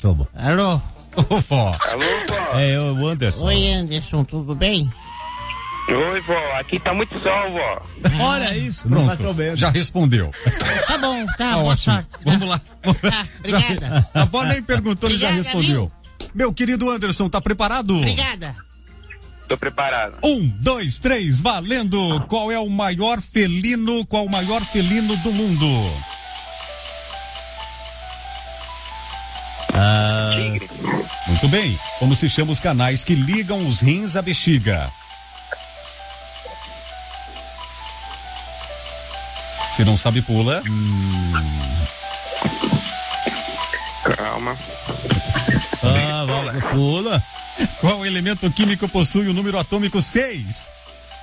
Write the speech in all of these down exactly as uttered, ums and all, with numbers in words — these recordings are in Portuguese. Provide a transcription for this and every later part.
Alô? Ô, vó. Alô, vó. É, o Anderson. Oi, Anderson, tudo bem? Oi, vó. Aqui tá muito sol, vó. Olha isso. Pronto, tá chovendo. Já respondeu. Tá bom, tá, Tá boa ótimo. sorte. Vamos lá. Tá, obrigada. A avó nem perguntou, ele já Obrigada, respondeu. Meu querido Anderson, tá preparado? Obrigada. Tô preparado. Um, dois, três, valendo! Qual é o maior felino, qual o maior felino do mundo? Ah, Tigre. muito bem. Como se chama os canais que ligam os rins à bexiga? Se não sabe, pula. Hum. Calma. Ah, vai, pula. Qual elemento químico possui o número atômico seis?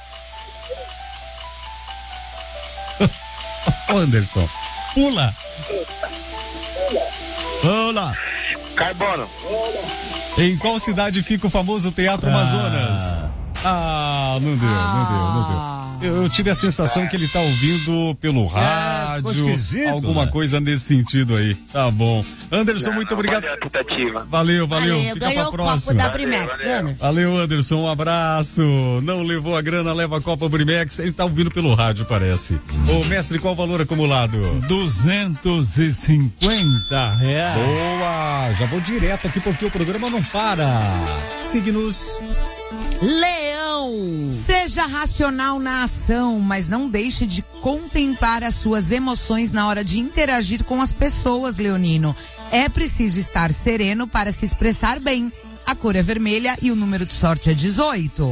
Anderson, pula. Pula. Carbono. Em qual cidade fica o famoso Teatro Amazonas? Ah, não deu, não deu, não deu. Eu, eu tive a sensação que ele tá ouvindo pelo rádio, esquisito, alguma né? coisa nesse sentido aí. Tá bom. Anderson, muito obrigado. Fazer a tentativa. Valeu, valeu. Valeu, Fica ganhou pra o copo próxima. da Valeu, Brimex, valeu. Anderson. Valeu, Anderson, um abraço. Não levou a grana, leva a Copa Brimex. Ele tá ouvindo pelo rádio, parece. Ô, mestre, qual o valor acumulado? duzentos e cinquenta reais. Boa! Já vou direto aqui porque o programa não para. Signos. Leão. Seja racional na ação, mas não deixe de contemplar as suas emoções na hora de interagir com as pessoas, leonino. É preciso estar sereno para se expressar bem. A cor é vermelha e o número de sorte é dezoito.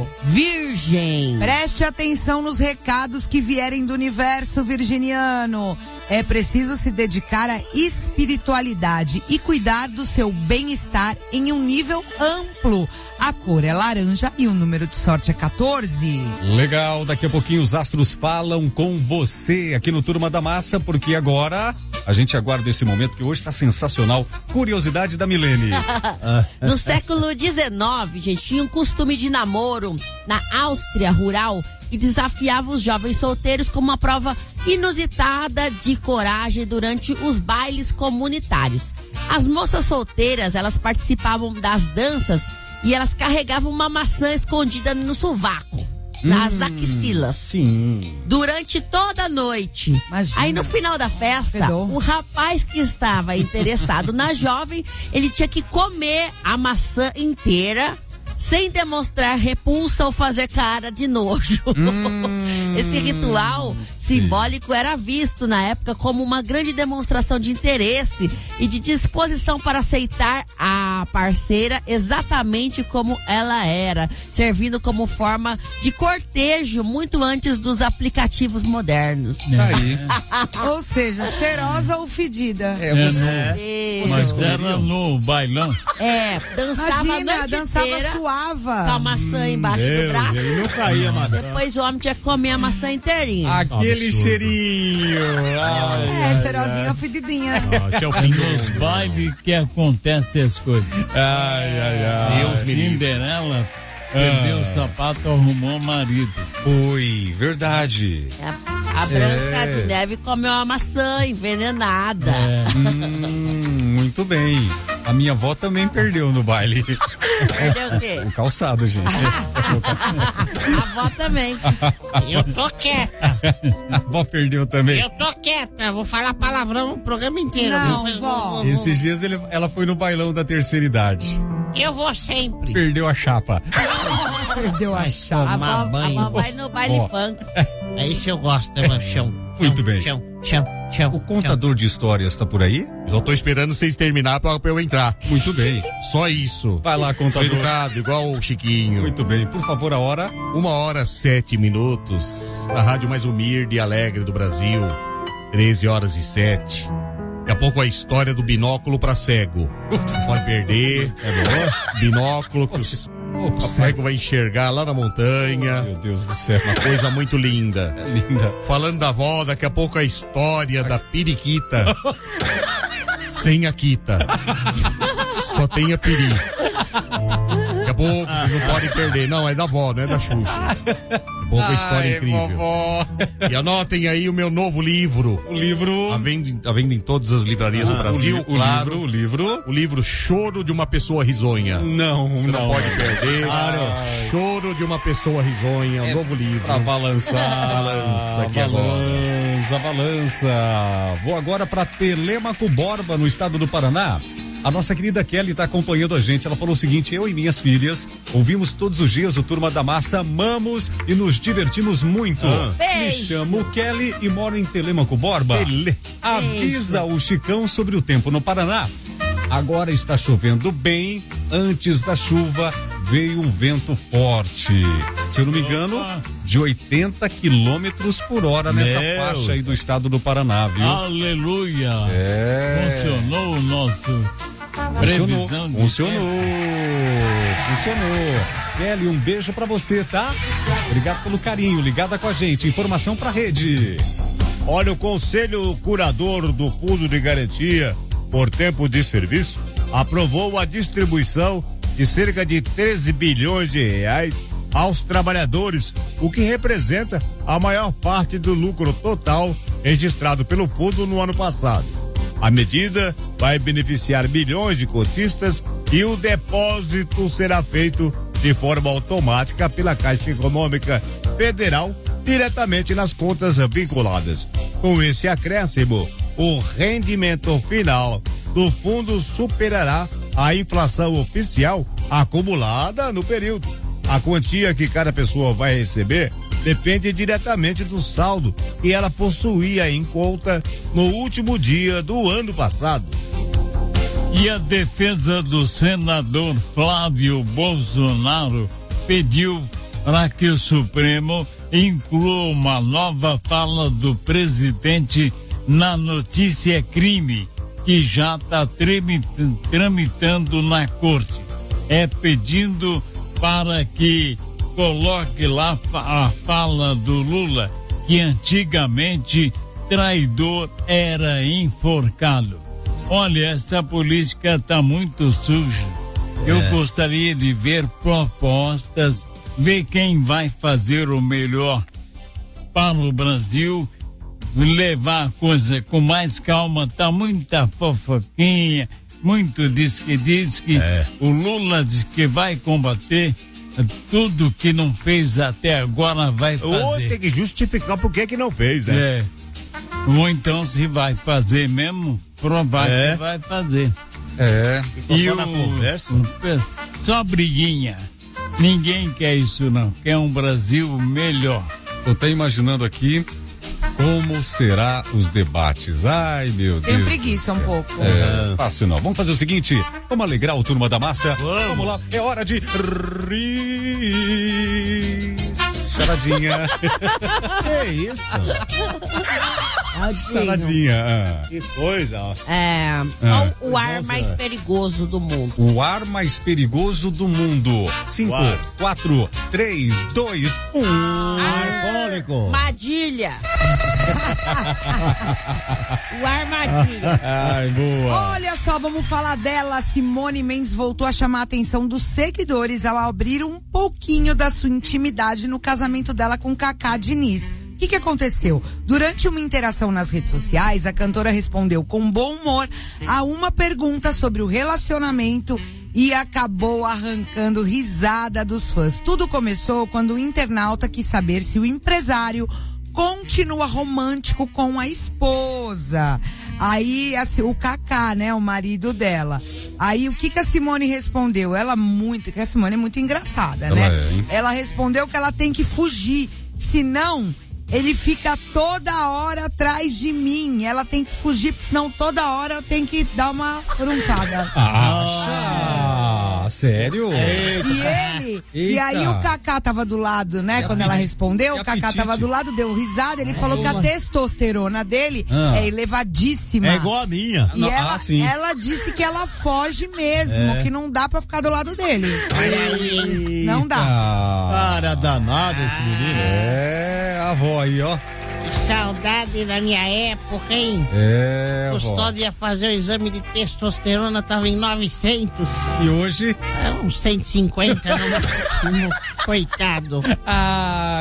Virgem. Preste atenção nos recados que vierem do universo virginiano. É preciso se dedicar à espiritualidade e cuidar do seu bem-estar em um nível amplo. A cor é laranja e o número de sorte é quatorze. Legal, daqui a pouquinho os astros falam com você aqui no Turma da Massa, porque agora a gente aguarda esse momento que hoje tá sensacional. Curiosidade da Milene. No século dezenove, gente, tinha um costume de namoro na Áustria rural e desafiava os jovens solteiros como uma prova inusitada de coragem durante os bailes comunitários. As moças solteiras, elas participavam das danças e elas carregavam uma maçã escondida no sovaco, nas Hum, axilas. Sim. Durante toda a noite. Imagina. Aí no final da festa, Fedor. o rapaz que estava interessado na jovem, ele tinha que comer a maçã inteira, sem demonstrar repulsa ou fazer cara de nojo. Hum, Esse ritual simbólico era visto na época como uma grande demonstração de interesse e de disposição para aceitar a parceira exatamente como ela era, servindo como forma de cortejo muito antes dos aplicativos modernos. Aí. Ou seja, cheirosa ou fedida. É, você. E- Mas Vocês era comeriam? no bailão. É, dançava a Imagina, noite dançava inteira com a suava. maçã embaixo do braço. não caía maçã. Depois o homem tinha que comer a maçã inteirinha. Aquele Absurdo. cheirinho. Ai, É, cheirosinha ou fedidinha. Esse é o fim dos bailes que acontecem as coisas. ai, ai, ai. A Cinderela perdeu o sapato, arrumou marido. Oi, verdade. A, a Branca É. de Neve comeu uma maçã envenenada. Hum, muito bem. A minha avó também perdeu no baile. Perdeu o quê? O calçado, gente. A avó também. Eu tô quieta, A avó perdeu também. eu tô quieta. Vou falar palavrão o programa inteiro. Não, Vou- vou- vó. vou- Esses dias ele- ela foi no bailão da terceira idade. Eu vou sempre. Perdeu a chapa. Perdeu a Vai chave. A tomar avó, a banho. avó vai no baile Ó. funk. É isso que eu gosto, né, chão. Muito bem. Chão, chão, chão. O contador de histórias tá por aí? Só tô esperando vocês terminar pra, pra eu entrar. Muito bem. Só isso. Vai lá, Sou contador. educado, igual o Chiquinho. Muito bem. Por favor, a hora. Uma hora, sete minutos. A rádio mais humilde e alegre do Brasil. treze horas e sete. Daqui a pouco a história do binóculo pra cego. Pode perder. É boa? Binóculo que os- Ô, o papai. cego vai enxergar lá na montanha. Meu Deus do céu. Uma coisa muito linda. É linda. Falando da avó, daqui a pouco a história da periquita. Sem a quita. Só tem a peri. Daqui a pouco vocês não podem perder. Não, é da avó, não é da Xuxa. Pouca história Ai, incrível. vovó. E anotem aí o meu novo livro. O livro. A venda, a venda em todas as livrarias Ah, do Brasil, o, li- claro. o livro, o livro. O livro Choro de uma Pessoa Risonha. Não, Você não. não pode perder. Ai. Choro de uma Pessoa Risonha, um novo livro. Pra balançar. Balança aqui agora. Balança, balança. Vou agora pra Telêmaco Borba, no estado do Paraná. A nossa querida Kelly está acompanhando a gente. Ela falou o seguinte: eu e minhas filhas ouvimos todos os dias o Turma da Massa, amamos e nos divertimos muito. Ah. Me Beijo. chamo Kelly e moro em Telêmaco Borba. Tele- Avisa o Chicão sobre o tempo no Paraná. Agora está chovendo bem. Antes da chuva veio um vento forte. Se eu não me engano, de oitenta quilômetros por hora nessa Meu. faixa aí do estado do Paraná, viu? Aleluia. É. Funcionou o nosso Funcionou, previsão de funcionou, tempo. funcionou. Kelly, um beijo pra você, tá? Obrigado pelo carinho, ligada com a gente. Informação pra rede. Olha, o Conselho Curador do Fundo de Garantia por Tempo de Serviço aprovou a distribuição de cerca de treze bilhões de reais aos trabalhadores, o que representa a maior parte do lucro total registrado pelo fundo no ano passado. A medida vai beneficiar milhões de cotistas e o depósito será feito de forma automática pela Caixa Econômica Federal diretamente nas contas vinculadas. Com esse acréscimo, o rendimento final do fundo superará a inflação oficial acumulada no período. A quantia que cada pessoa vai receber depende diretamente do saldo que ela possuía em conta no último dia do ano passado. E a defesa do senador Flávio Bolsonaro pediu para que o Supremo inclua uma nova fala do presidente na notícia crime, que já está tramitando na corte. É pedindo para que coloque lá a fala do Lula, que antigamente traidor era enforcado. Olha, essa política está muito suja. Eu gostaria de ver propostas, ver quem vai fazer o melhor para o Brasil, levar a coisa com mais calma. Tá muita fofoquinha, muito diz que diz que o Lula diz que vai combater tudo que não fez até agora, vai fazer. Ou tem que justificar por que que não fez, né? É. Ou então, se vai fazer mesmo, provar É. que vai fazer. É. Ficou só na conversa? o- só briguinha. Ninguém quer isso não, quer um Brasil melhor. Eu tô imaginando aqui como será os debates. Ai, meu Tenho Deus. preguiça do um céu. pouco. É, fácil não. Vamos fazer o seguinte, vamos alegrar o Turma da Massa? Vamos, lá, é hora de rir. Charadinha. Que isso? Charadinha. Ah. Que coisa. ó. É, Ah. qual o ar mais perigoso do mundo? O ar mais perigoso do mundo. Cinco, Ar. quatro, três, dois, um. Alcoólico. Armadilha. O armadilha. Ai, boa. Olha só, vamos falar dela. Simone Mendes voltou a chamar a atenção dos seguidores ao abrir um pouquinho da sua intimidade no casamento dela com Cacá Diniz. O que que aconteceu? Durante uma interação nas redes sociais, a cantora respondeu com bom humor a uma pergunta sobre o relacionamento e acabou arrancando risada dos fãs. Tudo começou quando o internauta quis saber se o empresário continua romântico com a esposa. Aí assim, o Cacá, né, o marido dela. Aí o que que a Simone respondeu? Ela muito, que a Simone é muito engraçada, Ela né? é, hein? Ela respondeu que ela tem que fugir, senão ele fica toda hora atrás de mim. Ela tem que fugir, porque senão toda hora ela tem que dar uma frunçada. Acha? Sério? E ele, e Eita. aí o Cacá tava do lado, né? Que Quando ela apetite. respondeu, Que o Cacá apetite. tava do lado, deu risada, ele falou que a testosterona dele Ah. é elevadíssima. É igual a minha. E Não, ela, ah, sim. ela disse que ela foge mesmo, que não dá pra ficar do lado dele. Não dá. Cara danado esse menino. É, a avó aí, ó. Que saudade da minha época, hein? É, avó. Custódio ia fazer o exame de testosterona, tava em novecentos. E hoje? É uns cento e cinquenta no máximo. Coitado. Ai,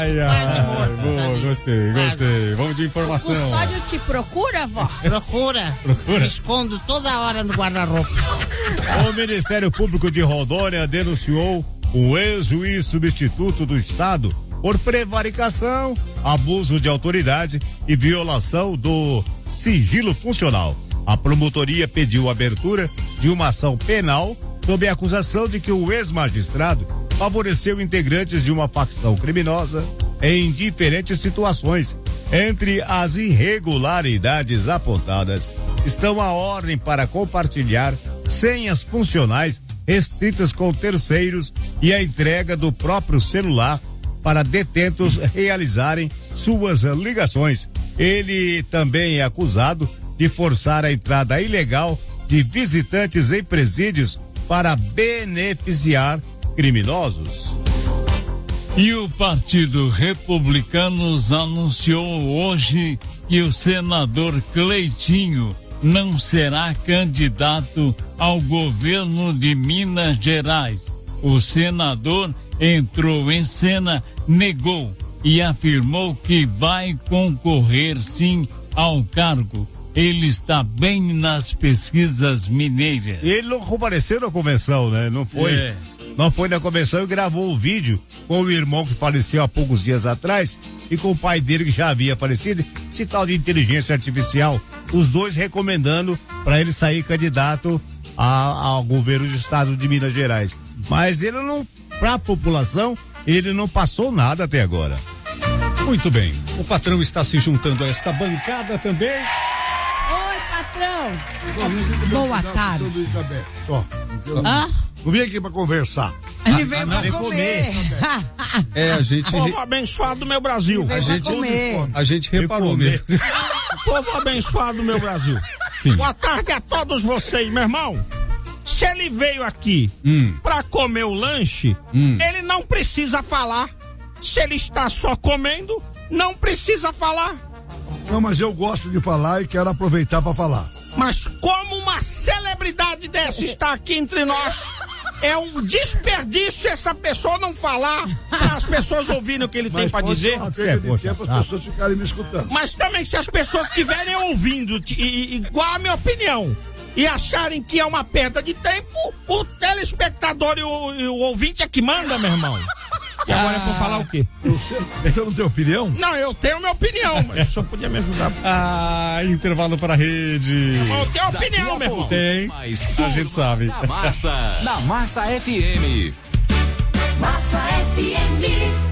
Ai, ai, boa, gostei, gostei. Vamos de informação. O custódio te procura, vó? Procura. Procura. Me escondo toda hora no guarda-roupa. O Ministério Público de Rondônia denunciou o ex-juiz substituto do Estado por prevaricação, abuso de autoridade e violação do sigilo funcional. A promotoria pediu a abertura de uma ação penal sob a acusação de que o ex-magistrado favoreceu integrantes de uma facção criminosa em diferentes situações. Entre as irregularidades apontadas estão a ordem para compartilhar senhas funcionais restritas com terceiros e a entrega do próprio celular para detentos realizarem suas ligações. Ele também é acusado de forçar a entrada ilegal de visitantes em presídios para beneficiar criminosos. E o Partido Republicano anunciou hoje que o senador Cleitinho não será candidato ao governo de Minas Gerais. O senador entrou em cena, negou e afirmou que vai concorrer sim ao cargo. Ele está bem nas pesquisas mineiras. Ele não compareceu na convenção, né? Não foi. É. Não foi na convenção e gravou um vídeo com o irmão que faleceu há poucos dias atrás e com o pai dele que já havia falecido. Esse tal de inteligência artificial. Os dois recomendando para ele sair candidato a, ao governo do estado de Minas Gerais. Mas ele não, para a população, ele não passou nada até agora. Muito bem. O patrão está se juntando a esta bancada também. Oi, patrão. Boa tarde. Só. Ah? Não vim aqui pra conversar. Ele veio ah, pra não, comer. É, a gente. Povo abençoado do meu Brasil. Ele A veio gente, pra comer. a gente reparou comer. mesmo. Povo abençoado do meu Brasil. Sim. Boa tarde a todos vocês, meu irmão. Se ele veio aqui Hum. pra comer o lanche, Hum. ele não precisa falar. Se ele está só comendo, não precisa falar. Não, mas eu gosto de falar e quero aproveitar pra falar. Mas como uma celebridade dessa está aqui entre nós, é um desperdício essa pessoa não falar para as pessoas ouvirem o que ele tem Mas pra pode dizer. ser uma perda de poxa, tempo as tá. pessoas ficarem me escutando. Mas também se as pessoas estiverem ouvindo t- i- igual a minha opinião e acharem que é uma perda de tempo, o telespectador e o, e o ouvinte é que manda, meu irmão. E agora é pra falar o quê? Você, você não tem opinião? Não, eu tenho minha opinião, mas o senhor podia me ajudar. Ah, intervalo para a rede. Eu tenho opinião, meu irmão. Tem. A gente sabe. Na Massa, na Massa F M. Massa F M.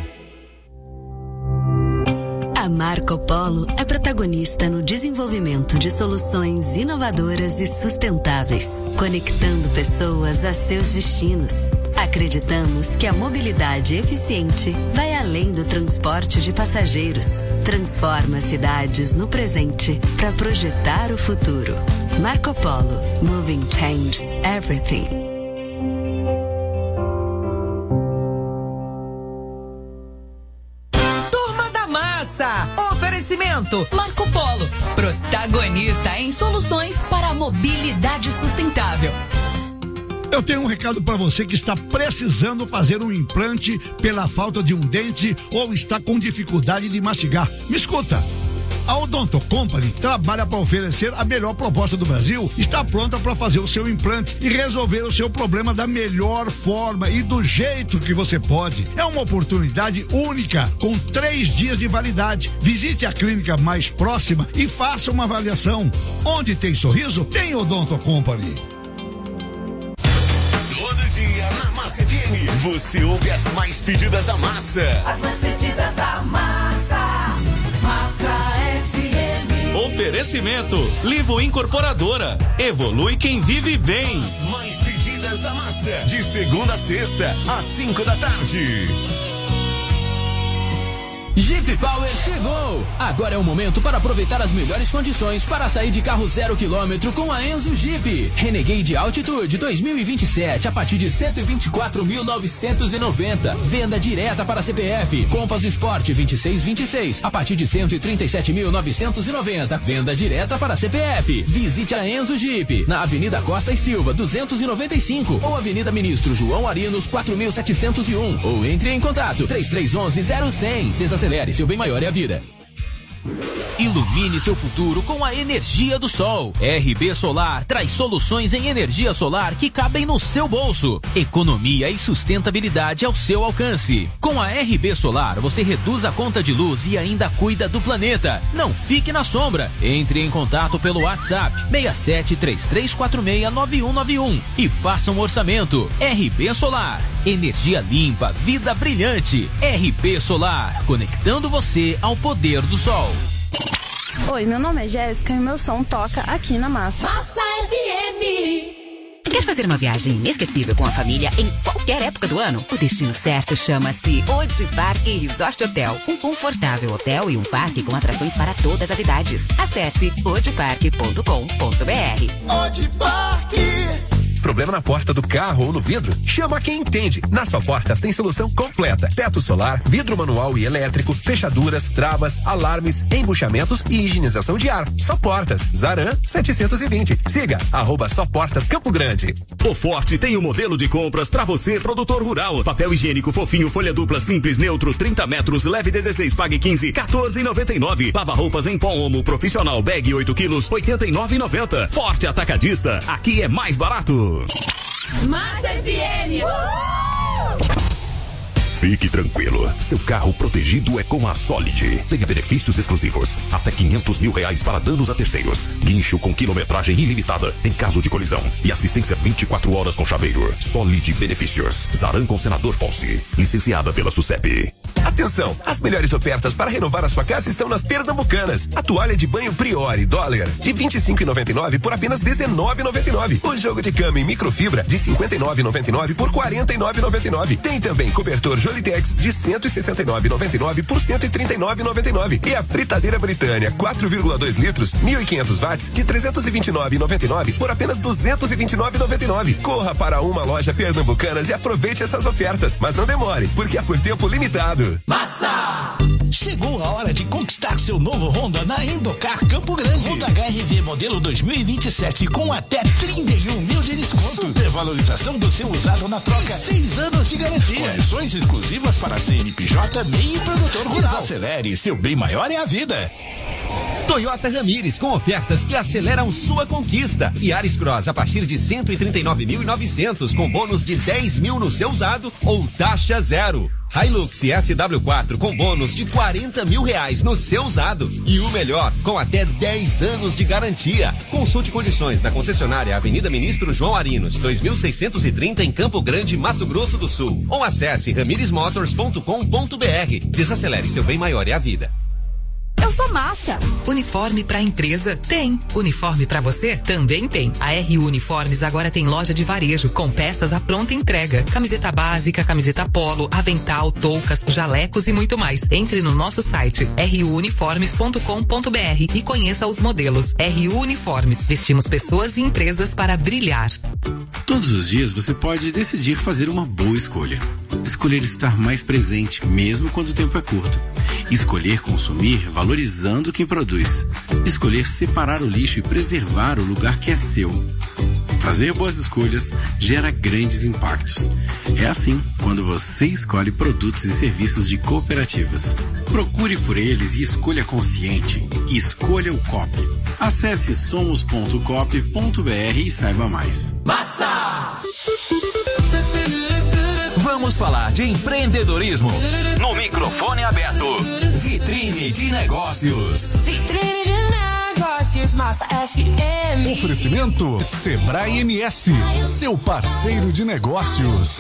A Marco Polo é protagonista no desenvolvimento de soluções inovadoras e sustentáveis, conectando pessoas a seus destinos. Acreditamos que a mobilidade eficiente vai além do transporte de passageiros. Transforma cidades no presente para projetar o futuro. Marco Polo. Moving changes everything. Oferecimento Marco Polo, protagonista em soluções para a mobilidade sustentável. Eu tenho um recado para você que está precisando fazer um implante pela falta de um dente ou está com dificuldade de mastigar. Me escuta. A Odonto Company trabalha para oferecer a melhor proposta do Brasil, está pronta para fazer o seu implante e resolver o seu problema da melhor forma e do jeito que você pode. É uma oportunidade única, com três dias de validade. Visite a clínica mais próxima e faça uma avaliação. Onde tem sorriso, tem Odonto Company. Todo dia na Massa F M, você ouve as mais pedidas da massa. As mais pedidas da massa. Massa F M. Oferecimento Livo Incorporadora. Evolui quem vive bem. As mais pedidas da massa. De segunda a sexta, às cinco da tarde. Jeep Power chegou! Agora é o momento para aproveitar as melhores condições para sair de carro zero quilômetro com a Enzo Jeep. Renegade Altitude dois mil e vinte e sete a partir de cento e vinte e quatro mil novecentos e noventa. Venda direta para C P F. Compass Sport vinte e seis vinte e seis a partir de cento e trinta e sete mil novecentos e noventa. Venda direta para C P F. Visite a Enzo Jeep na Avenida Costa e Silva duzentos e noventa e cinco ou Avenida Ministro João Arinos quatro mil setecentos e um ou entre em contato três três um um zero cem. Desacelere, seu bem maior é a vida. Ilumine seu futuro com a energia do sol. R B Solar traz soluções em energia solar que cabem no seu bolso. Economia e sustentabilidade ao seu alcance. Com a R B Solar, você reduz a conta de luz e ainda cuida do planeta. Não fique na sombra. Entre em contato pelo WhatsApp seis sete três três quatro seis nove um nove um e faça um orçamento. R B Solar. Energia limpa, vida brilhante. R B Solar, conectando você ao poder do sol. Oi, meu nome é Jéssica e meu som toca aqui na Massa. Massa F M. Quer fazer uma viagem inesquecível com a família em qualquer época do ano? O destino certo chama-se Odi Parque Resort Hotel. Um confortável hotel e um parque com atrações para todas as idades. Acesse odi parque ponto com ponto br. Odi Parque. Problema na porta do carro ou no vidro? Chama quem entende. Na Só Portas tem solução completa. Teto solar, vidro manual e elétrico, fechaduras, travas, alarmes, embuchamentos e higienização de ar. Só Portas. Zaran setecentos e vinte. Siga, arroba Só Portas Campo Grande. O Forte tem um modelo de compras pra você, produtor rural. Papel higiênico fofinho, folha dupla, simples, neutro, trinta metros, leve dezesseis, pague quinze, quatorze e noventa e nove. Lava roupas em pó Omo profissional, bag oito quilos, oitenta e nove e noventa. Forte Atacadista, aqui é mais barato. Massa F M. Fique tranquilo, seu carro protegido é com a Solid. Tenha benefícios exclusivos, até quinhentos mil reais para danos a terceiros, guincho com quilometragem ilimitada em caso de colisão e assistência vinte e quatro horas com chaveiro. Solid Benefícios, Zaran com Senador Ponce, licenciada pela SUSEP. Atenção, as melhores ofertas para renovar a sua casa estão nas Pernambucanas. A toalha de banho Priori Dollar de vinte e cinco reais e noventa e nove centavos por apenas dezenove reais e noventa e nove centavos. O jogo de cama em microfibra de cinquenta e nove reais e noventa e nove centavos por quarenta e nove reais e noventa e nove centavos. Tem também cobertor Jolitex de cento e sessenta e nove reais e noventa e nove centavos por cento e trinta e nove reais e noventa e nove centavos. E a fritadeira Britânia quatro vírgula dois litros, mil e quinhentos watts de trezentos e vinte e nove reais e noventa e nove centavos por apenas duzentos e vinte e nove reais e noventa e nove centavos. Corra para uma loja Pernambucanas e aproveite essas ofertas, mas não demore, porque é por tempo limitado. Massa! Chegou a hora de conquistar seu novo Honda na Endocar Campo Grande. Honda H R V modelo dois mil e vinte e sete com até trinta e um mil de desconto. Supervalorização do seu usado na troca. Seis anos de garantia. Condições exclusivas para C N P J, M E I e produtor rural. Desacelere, seu bem maior é a vida. Toyota Ramires com ofertas que aceleram sua conquista. Yaris Cross a partir de cento e trinta e nove mil e novecentos com bônus de dez mil no seu usado ou taxa zero. Hilux S W quatro com bônus de quarenta mil reais no seu usado. E o melhor, com até dez anos de garantia. Consulte condições na concessionária Avenida Ministro João Arinos, dois mil seiscentos e trinta em Campo Grande, Mato Grosso do Sul. Ou acesse ramires motors ponto com ponto br. Desacelere, seu bem maior é a vida. Eu sou Massa. Uniforme pra empresa? Tem. Uniforme pra você? Também tem. A R U Uniformes agora tem loja de varejo com peças à pronta entrega. Camiseta básica, camiseta polo, avental, toucas, jalecos e muito mais. Entre no nosso site r u uniformes ponto com ponto br e conheça os modelos. R U Uniformes. Vestimos pessoas e empresas para brilhar. Todos os dias você pode decidir fazer uma boa escolha. Escolher estar mais presente, mesmo quando o tempo é curto. Escolher consumir valorizando quem produz. Escolher separar o lixo e preservar o lugar que é seu. Fazer boas escolhas gera grandes impactos. É assim quando você escolhe produtos e serviços de cooperativas. Procure por eles e escolha consciente. Escolha o C O P. Acesse somos ponto cop ponto br e saiba mais. Massa! Vamos falar de empreendedorismo no microfone aberto. Vitrine de Negócios. Vitrine de Negócios, Massa F M. Oferecimento Sebrae M S, seu parceiro de negócios.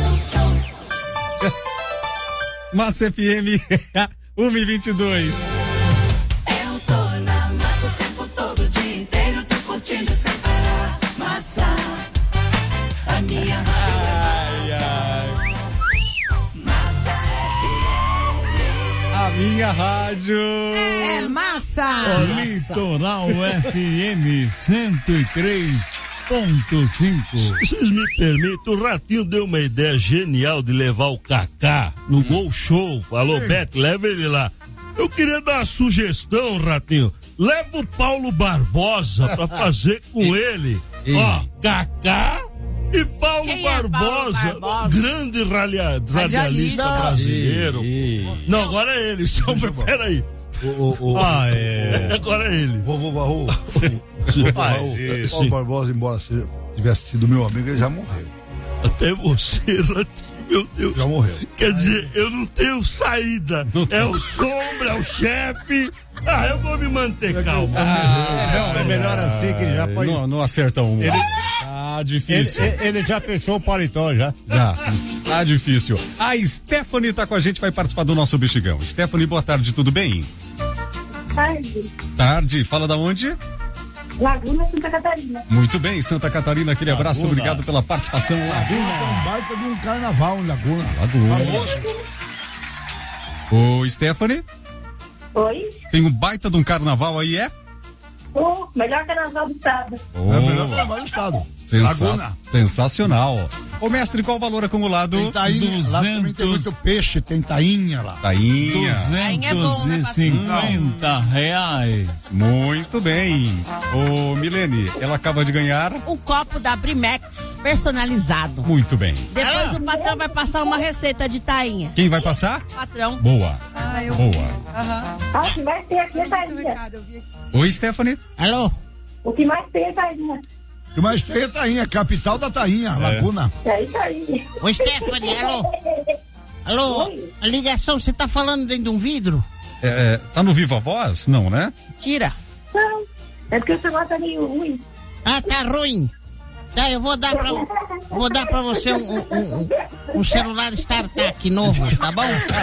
Massa F M, uma e vinte e dois. Eu tô na massa o tempo todo, o dia inteiro, tô curtindo sem parar. Massa, a minha rádio. A minha minha rádio. É massa. Litoral F M cento e três ponto cinco. Vocês me permitem, o Ratinho deu uma ideia genial de levar o Kaká no Gol Show. Falou, Beto, leva ele lá. Eu queria dar uma sugestão, Ratinho. Leva o Paulo Barbosa pra fazer com ele. Ó, Kaká e Paulo Quem é Barbosa, Paulo Barbosa? grande ralia, radialista Radialista. brasileiro. Ei, Não, agora é ele. Só, peraí. O, o, o, Ah, é. Agora é ele. Vovô Varro. Ah, O sim. Paulo Barbosa, embora seja- tivesse sido meu amigo, ele já morreu. Até você, Ratinho, meu Deus. Já morreu. Quer dizer, eu não tenho saída. É o Sombra, é o chefe. Ah, eu vou me manter calmo. Não, é melhor assim que já foi. Não, não acerta um. Ele- Tá Ele, difícil. ele- ele já fechou o paletó já. Já. Tá difícil. A Stephanie tá com a gente, vai participar do nosso Bexigão. Stephanie, boa tarde, tudo bem? Tarde. Tarde, fala da onde? Laguna, Santa Catarina. Muito bem, Santa Catarina, aquele abraço, Laguna. obrigado pela participação. Tem Laguna. um baita de um carnaval em Laguna. Laguna. Famoso. Ô, Stephanie, Oi? tem um baita de um carnaval aí, é? O melhor carnaval do estado. É o melhor carnaval do estado. Sensa- Laguna. Sensacional. Ô, mestre, qual o valor acumulado? Tem tainha, lá também tem muito peixe, tem tainha lá. Tainha. duzentos e cinquenta reais. Muito bem. Ô, Milene, ela acaba de ganhar. Um copo da Brimex personalizado. Muito bem. Depois o patrão vai passar uma receita de tainha. Quem vai passar? Patrão. Boa. Ah, eu... Boa. Aham. Ah, o que mais tem aqui é tainha. Oi, Stephanie. Alô? O que mais tem é tainha. O que mais tem é tainha, capital da tainha, Laguna. É isso aí. Ô, Stephanie, alô? Alô? A ligação, você tá falando dentro de um vidro? É, é, tá no Viva Voz? Não, né? Tira. Não, é porque o celular tá meio ruim. Ah, tá ruim. Tá, eu vou dar pra, vou dar pra você um, um, um, um celular StarTAC novo, tá bom?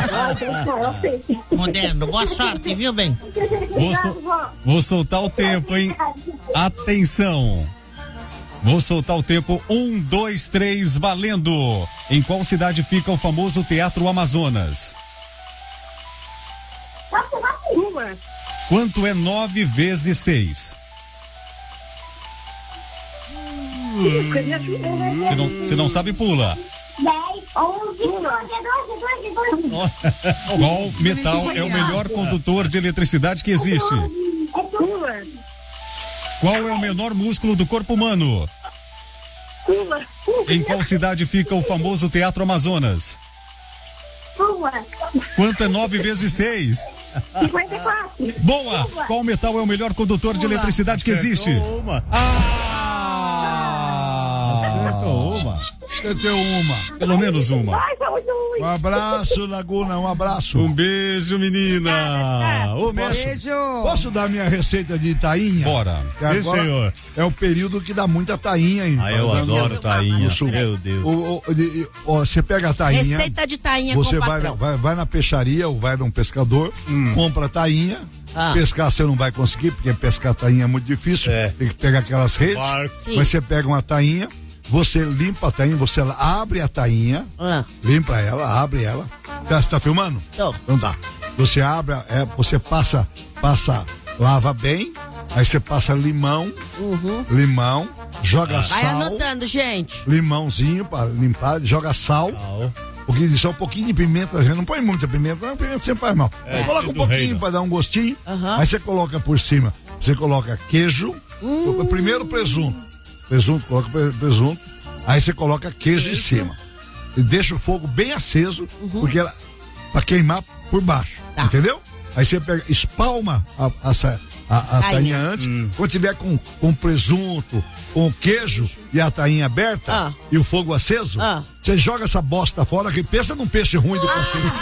Moderno. Boa sorte, viu, bem? Vou, sol- vou soltar o tempo, hein? Atenção. Vou soltar o tempo. Um, dois, três, valendo. Em qual cidade fica o famoso Teatro Amazonas? Uma. Quanto é nove vezes seis? Se não, se não sabe, pula. dez, onze, doze, doze, doze. Qual metal é o melhor condutor de eletricidade que existe? É tua. Qual é o menor músculo do corpo humano? Tua. Em qual cidade fica o famoso Teatro Amazonas? Tua. Quanto é nove vezes seis? cinquenta e quatro. Boa! Qual metal é o melhor condutor de eletricidade que existe? Uma. Acertou uma. Acertou uma. Pelo menos uma. Ai, tá muito ruim. Um abraço, Laguna, um abraço. Um beijo, menina. Ô, Posso, mestre. posso dar minha receita de tainha? Bora. Que Sim, agora senhor. É o período que dá muita tainha aí. Ah, eu adoro tainha. Meu Deus. O, o, de- ó, você pega a tainha. Receita de tainha Você com vai, patrão. vai, vai na peixaria ou vai num pescador, compra a tainha. Ah. Pescar você não vai conseguir, porque pescar tainha é muito difícil. É. Tem que pegar aquelas redes. Barco. Sim. Mas você pega uma tainha, você limpa a tainha, você abre a tainha, Ah. limpa ela, abre ela. Você tá filmando? Tô. Então tá. Você abre, é, você passa, passa, lava bem, aí você passa limão, Uhum. limão, joga Vai sal, anotando, gente. limãozinho pra limpar, joga sal. Um pouquinho de sal, um pouquinho de pimenta, a gente não põe muita pimenta, não, pimenta sempre faz mal. É, Aí coloca um do pouquinho reino. pra dar um gostinho, Aham. aí você coloca por cima, você coloca queijo, Hum. primeiro presunto, presunto, coloca pre- presunto, aí você coloca queijo em cima. E deixa o fogo bem aceso, porque ela, pra queimar por baixo, Tá. entendeu? Aí você pega, espalma a, a, a, a Tainha. tainha antes, quando tiver com, com presunto, com queijo e a tainha aberta Ah. e o fogo aceso, Ah. você joga essa bosta fora que pensa num peixe ruim do cacete.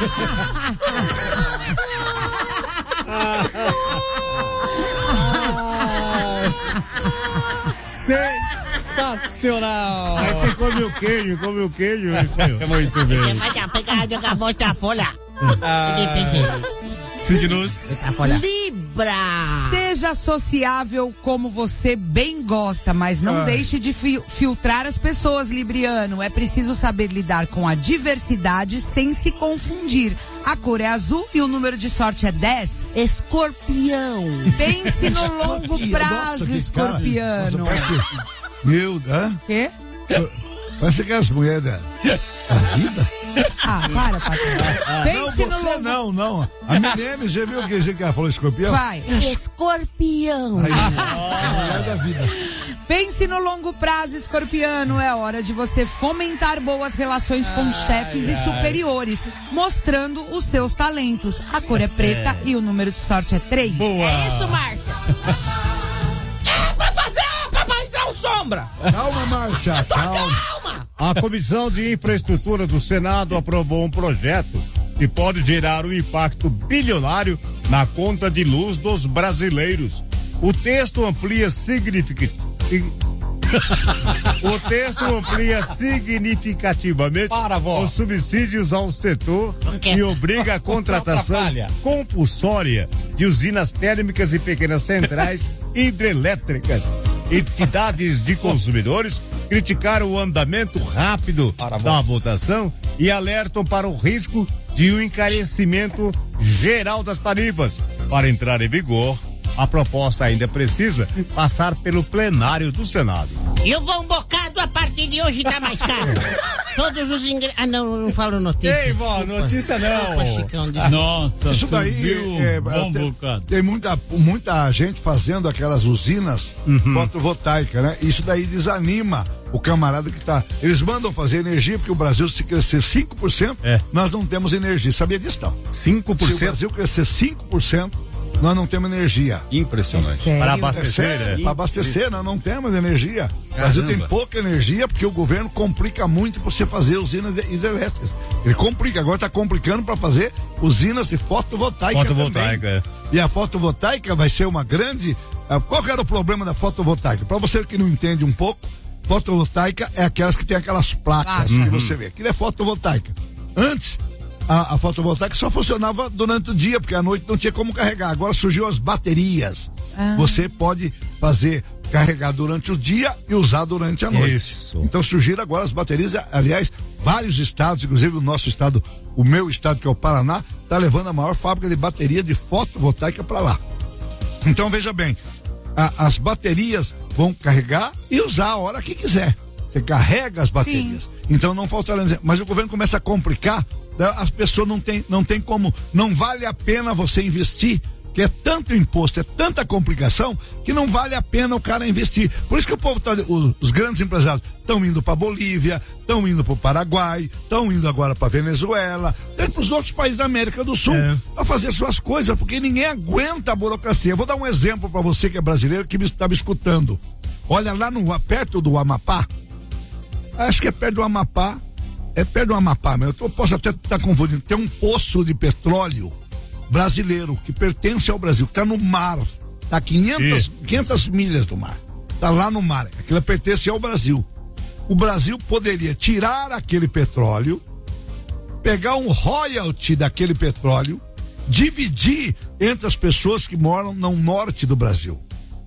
Sensacional! Aí você come o queijo, come o queijo. É muito bem. Vai dar, pegar, jogar outra folha. Ah, signos. Outra folha. Libra. Sombra! Seja sociável como você bem gosta, mas não Ai. deixe de fi- filtrar as pessoas, Libriano. É preciso saber lidar com a diversidade sem se confundir. A cor é azul e o número de sorte é dez. Escorpião. Pense no longo Nossa, prazo, que escorpiano. Cara, nossa, parece, meu, hã? Quê? Parece que as mulheres da, da vida. Ah, para, para. Ah, Pense não, no você longo... não, não. A Milene, você viu o que que ela falou, escorpião? Vai. Escorpião. Aí, a mulher da vida. Pense no longo prazo, escorpiano. É hora de você fomentar boas relações com chefes e superiores, mostrando os seus talentos. A cor é preta e o número de sorte é três. Boa. É isso, Márcia. É pra fazer, pra entrar o Sombra. Calma, Márcia, calma. Calma. A Comissão de Infraestrutura do Senado aprovou um projeto que pode gerar um impacto bilionário na conta de luz dos brasileiros. O texto amplia significativamente. O texto amplia significativamente Para, vó. os subsídios ao setor e obriga a contratação atrapalha. compulsória de usinas térmicas e pequenas centrais hidrelétricas. Entidades de consumidores criticaram o andamento rápido da votação e alertam para o risco de um encarecimento geral das tarifas. Para entrar em vigor, a proposta ainda precisa passar pelo plenário do Senado. E o bom bocado a partir de hoje tá mais caro. Todos os ingressos. Ah, não, não falo notícia. Ei, vó, desculpa. notícia não. Desculpa, Chicão, desculpa. Nossa, Isso daí subiu é, é, bom tem, bocado. tem muita, muita gente fazendo aquelas usinas fotovoltaicas, né? Isso daí desanima o camarada que tá. Eles mandam fazer energia porque o Brasil, se crescer cinco por cento, É. nós não temos energia. Sabia disso, não? cinco por Se o cento? Brasil crescer cinco por cento, nós não temos energia. Impressionante. Sério? Para É abastecer, sério, né? para abastecer, nós não temos energia. O Brasil tem pouca energia porque o governo complica muito para você fazer usinas hidrelétricas. Ele complica, agora está complicando para fazer usinas de fotovoltaica, Fotovoltaica, também. é. E a fotovoltaica vai ser uma grande. ah, Qual que era o problema da fotovoltaica? Para você que não entende um pouco, fotovoltaica é aquelas que tem aquelas placas que você vê. Aquilo é fotovoltaica. Antes, a, a fotovoltaica só funcionava durante o dia, porque à noite não tinha como carregar. Agora surgiu as baterias. Ah. Você pode fazer, carregar durante o dia e usar durante a noite. Isso. Então surgiram agora as baterias, aliás, vários estados, inclusive o nosso estado, o meu estado que é o Paraná, está levando a maior fábrica de bateria de fotovoltaica para lá. Então veja bem, a- as baterias vão carregar e usar a hora que quiser. Você carrega as baterias. Sim. Então não falta energia. Mas o governo começa a complicar, né? As pessoas não tem, não tem como, não vale a pena você investir, que é tanto imposto, é tanta complicação, que não vale a pena o cara investir. Por isso que o povo tá, os, os grandes empresários estão indo para Bolívia, estão indo para o Paraguai, estão indo agora para Venezuela, para os outros países da América do Sul, é. a fazer suas coisas, porque ninguém aguenta a burocracia. Eu vou dar um exemplo para você que é brasileiro, que está me escutando. Olha lá no, perto do Amapá, acho que é perto do Amapá, é perto do Amapá, mas eu posso até estar tá confundindo, tem um poço de petróleo brasileiro que pertence ao Brasil, que está no mar, está a quinhentas milhas do mar, está lá no mar, aquilo pertence ao Brasil. O Brasil poderia tirar aquele petróleo, pegar um royalty daquele petróleo, dividir entre as pessoas que moram no norte do Brasil.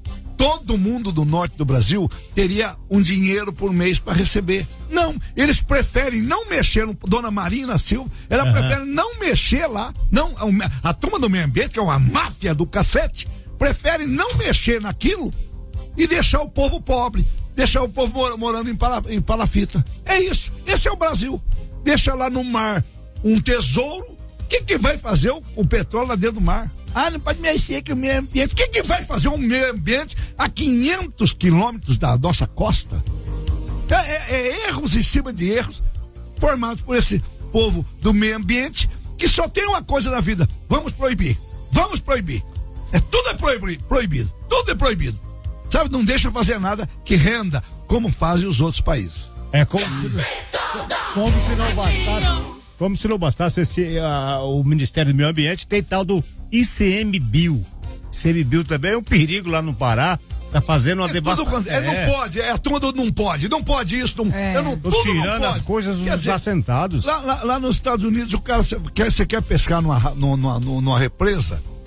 Todo mundo do norte do Brasil teria um dinheiro por mês para receber. Não, eles preferem não mexer no Dona Marina Silva, ela uhum. prefere não mexer lá. Não, a, a turma do meio ambiente, que é uma máfia do cacete, prefere não mexer naquilo e deixar o povo pobre, deixar o povo mor, morando em, pala, em palafita. É isso, esse é o Brasil. Deixa lá no mar um tesouro. O que, que vai fazer o, o petróleo lá dentro do mar? Ah, não pode mexer com o meio ambiente. O que, que vai fazer um meio ambiente a quinhentos quilômetros da nossa costa? É, é, é erros em cima de erros formados por esse povo do meio ambiente que só tem uma coisa na vida: vamos proibir, vamos proibir. É, tudo é proibido, proibido, tudo é proibido. Sabe, não deixa fazer nada que renda como fazem os outros países. É como se, como se não bastasse, como se não bastasse esse, uh, o Ministério do Meio Ambiente tem tal do I C M B I L. I C M B I L também é um perigo lá no Pará. Tá fazendo uma é devastação. É, é, não pode, é a turma do não pode, não pode isso, não, é. eu não, Tô tudo tirando não pode. as coisas dos dizer, assentados. Lá, lá, lá nos Estados Unidos, o cara, você quer, quer pescar numa, numa, numa, numa represa,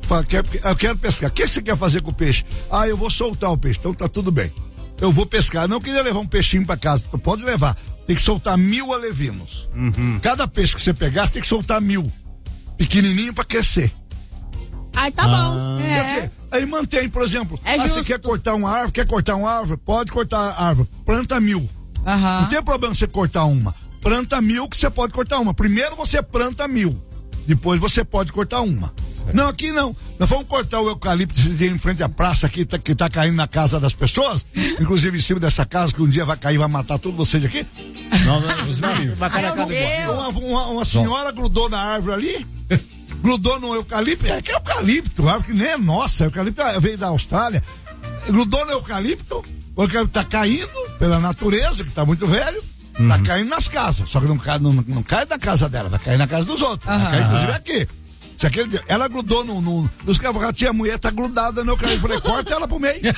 fala, quer, eu quero pescar. O que você quer fazer com o peixe? Ah, eu vou soltar o peixe. Então tá tudo bem. Eu vou pescar. Eu não queria levar um peixinho pra casa. Tu pode levar. Tem que soltar mil alevinos. Uhum. Cada peixe que você pegar, você tem que soltar mil. Pequenininho pra crescer. Ai, tá bom. Quer dizer, aí mantém, por exemplo, É ah, você justo. quer cortar uma árvore, quer cortar uma árvore? Pode cortar a árvore, planta mil. Aham. Não tem problema você cortar uma. Planta mil que você pode cortar uma. Primeiro você planta mil, depois você pode cortar uma. Certo. Não, aqui não. Nós vamos cortar o eucalipto em frente à praça aqui, tá, que tá caindo na casa das pessoas, inclusive em cima dessa casa, que um dia vai cair e vai matar todos vocês aqui. Não, não, não, vai cair na casa do uma, uma, uma senhora grudou na árvore ali, grudou no eucalipto, é que é eucalipto, árvore que nem é nossa, eucalipto veio da Austrália, grudou no eucalipto, o eucalipto tá caindo pela natureza, que tá muito velho, uhum. Tá caindo nas casas, só que não cai, não, não cai na casa dela, vai cair na casa dos outros, uhum. Vai cair inclusive aqui. Se aquele, ela grudou no, no, nos cavalos, tinha a mulher tá grudada no eucalipto, falei, corta ela pro meio.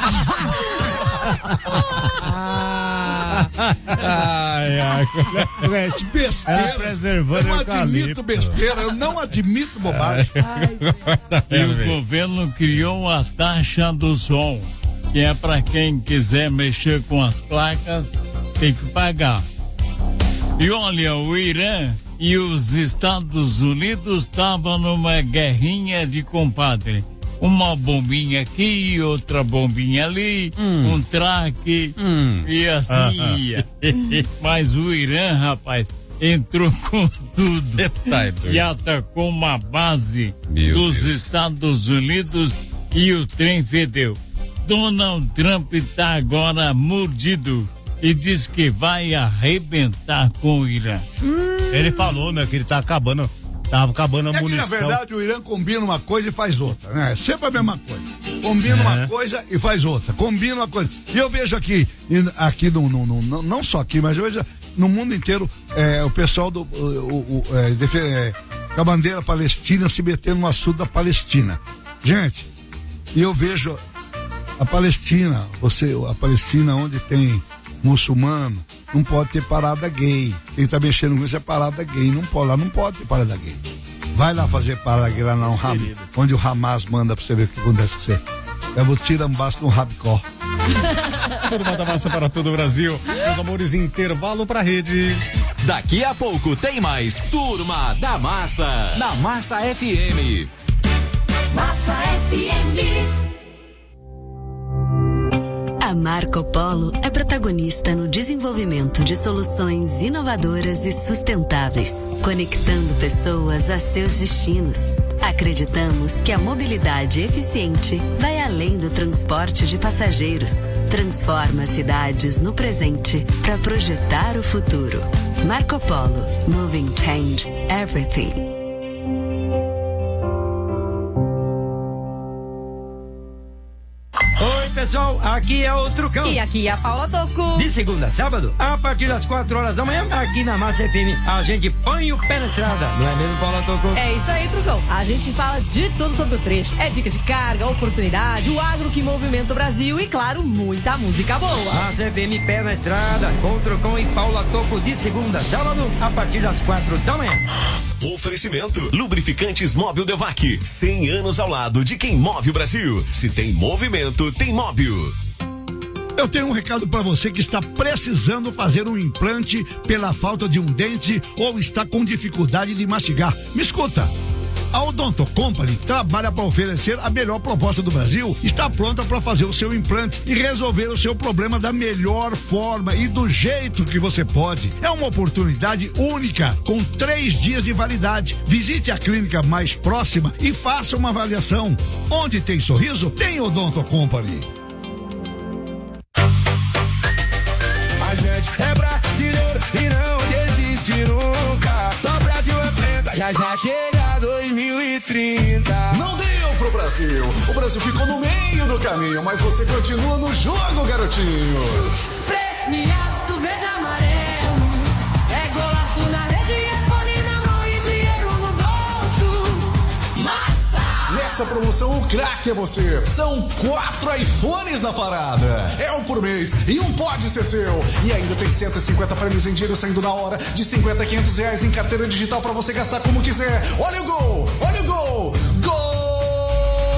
Ai, ai. Que besteira. Ela preservando eu não o eucalipto. admito besteira, eu não admito bobagem. E o governo criou a taxa do som, que é para quem quiser mexer com as placas, tem que pagar. E olha, o Irã e os Estados Unidos estavam numa guerrinha de compadre. Uma bombinha aqui, outra bombinha ali, hum. um traque, hum. e assim ah, ia. Ah. Mas o Irã, rapaz, entrou com tudo e atacou uma base Meu dos Deus. Estados Unidos e o trem fedeu. Donald Trump está agora mordido e diz que vai arrebentar com o Irã. Ele falou, meu, que ele tá acabando, tava acabando a é munição. Que, na verdade, o Irã combina uma coisa e faz outra, né? É sempre a mesma coisa. Combina é. uma coisa e faz outra. Combina uma coisa. E eu vejo aqui, aqui no, no, no, não só aqui, mas eu vejo no mundo inteiro é, o pessoal do, o, o, é, defe, é, com a bandeira palestina se metendo no assunto da Palestina. Gente, e eu vejo a Palestina, você, a Palestina onde tem muçulmano, não pode ter parada gay. Quem tá mexendo com isso é parada gay. Não pode, lá não pode ter parada gay. Vai lá fazer parada gay lá não, Ram, onde o Hamas manda pra você ver o que acontece com você. Eu vou tirar um baço no rabicó. Turma da Massa para todo o Brasil. Meus amores, intervalo pra rede. Daqui a pouco tem mais Turma da Massa, na Massa F M. Massa F M. A Marco Polo é protagonista no desenvolvimento de soluções inovadoras e sustentáveis, conectando pessoas a seus destinos. Acreditamos que a mobilidade eficiente vai além do transporte de passageiros. Transforma cidades no presente para projetar o futuro. Marco Polo. Moving changes everything. Oi, pessoal, aqui é o Trucão. E aqui é a Paula Toco. De segunda a sábado, a partir das quatro horas da manhã, aqui na Massa F M, a gente põe o pé na estrada. Não é mesmo, Paula Toco? É isso aí, Trucão. A gente fala de tudo sobre o trecho. É dica de carga, oportunidade, o agro que movimenta o Brasil e, claro, muita música boa. Massa F M, pé na estrada, com o Trucão e Paula Toco, de segunda a sábado, a partir das quatro da manhã. Oferecimento: Lubrificantes Móbil Devac, cem anos ao lado de quem move o Brasil. Se tem movimento, tem móvel. Eu tenho um recado para você que está precisando fazer um implante pela falta de um dente ou está com dificuldade de mastigar. Me escuta. A Odonto Company trabalha para oferecer a melhor proposta do Brasil, está pronta para fazer o seu implante e resolver o seu problema da melhor forma e do jeito que você pode. É uma oportunidade única, com três dias de validade. Visite a clínica mais próxima e faça uma avaliação. Onde tem sorriso, tem Odonto Company. A gente é brasileiro e não desiste nunca. Só Brasil enfrenta, já já chega dois mil e trinta. Não deu pro Brasil. O Brasil ficou no meio do caminho, mas você continua no jogo, garotinho. Premiado verde e amarelo. É golaço na rede, é fone na mão e dinheiro no bolso. Massa! Nessa promoção, o craque é você. São quatro iPhones na parada. É um por mês e um pode ser seu. E ainda tem cento e cinquenta prêmios em dinheiro saindo na hora, de cinquenta a quinhentos reais em carteira digital pra você gastar como quiser. Olha o gol! Olha o gol! Gol!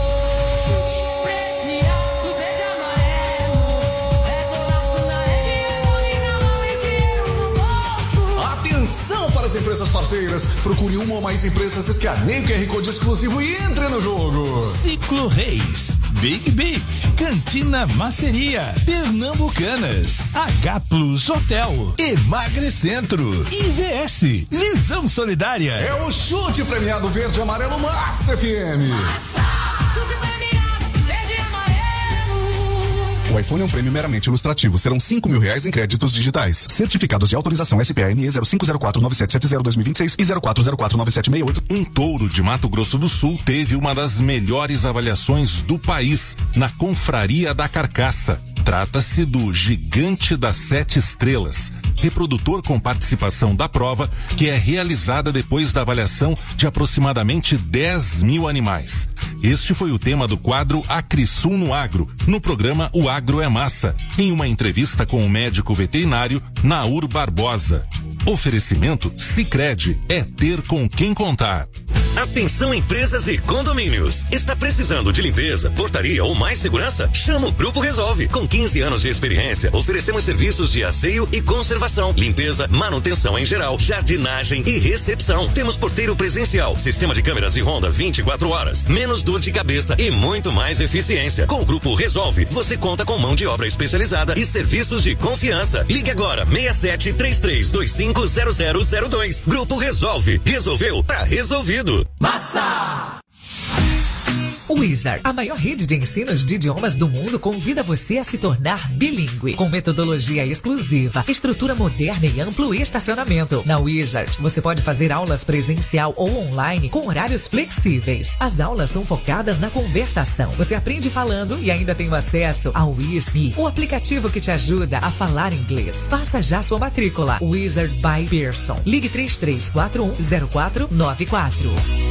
Atenção para as empresas parceiras. Procure uma ou mais empresas, escaneie o Q R Code exclusivo e entre no jogo. Ciclo Reis, Big Beef, Cantina Maceria, Pernambucanas, H Plus Hotel, Emagrecentro, I V S, Visão Solidária. É o chute premiado verde e amarelo Massa F M. Massa, chute premiado verde e amarelo. O iPhone é um prêmio meramente ilustrativo. Serão cinco mil reais em créditos digitais. Certificados de autorização S P A M E zero cinco zero quatro nove sete sete zero dois mil e vinte e seis e zero quatro zero quatro nove sete seis oito. Um touro de Mato Grosso do Sul teve uma das melhores avaliações do país na Confraria da Carcaça. Trata-se do Gigante das Sete Estrelas, reprodutor com participação da prova, que é realizada depois da avaliação de aproximadamente dez mil animais. Este foi o tema do quadro Acrisul no Agro, no programa O Agro é Massa, em uma entrevista com o médico veterinário Naur Barbosa. Oferecimento Sicredi, é ter com quem contar. Atenção empresas e condomínios. Está precisando de limpeza, portaria ou mais segurança? Chama o Grupo Resolve. Com quinze anos de experiência, oferecemos serviços de asseio e conservação, limpeza, manutenção em geral, jardinagem e recepção. Temos porteiro presencial, sistema de câmeras e ronda vinte e quatro horas, menos dor de cabeça e muito mais eficiência. Com o Grupo Resolve, você conta com mão de obra especializada e serviços de confiança. Ligue agora seis sete três três dois cinco zero zero zero dois. Grupo Resolve. Resolveu? Tá resolvido. Massa! Wizard, a maior rede de ensinos de idiomas do mundo, convida você a se tornar bilíngue, com metodologia exclusiva, estrutura moderna e amplo estacionamento. Na Wizard, você pode fazer aulas presencial ou online com horários flexíveis. As aulas são focadas na conversação. Você aprende falando e ainda tem acesso ao WISME, o aplicativo que te ajuda a falar inglês. Faça já sua matrícula. Wizard by Pearson. Ligue três três quatro um zero quatro nove quatro.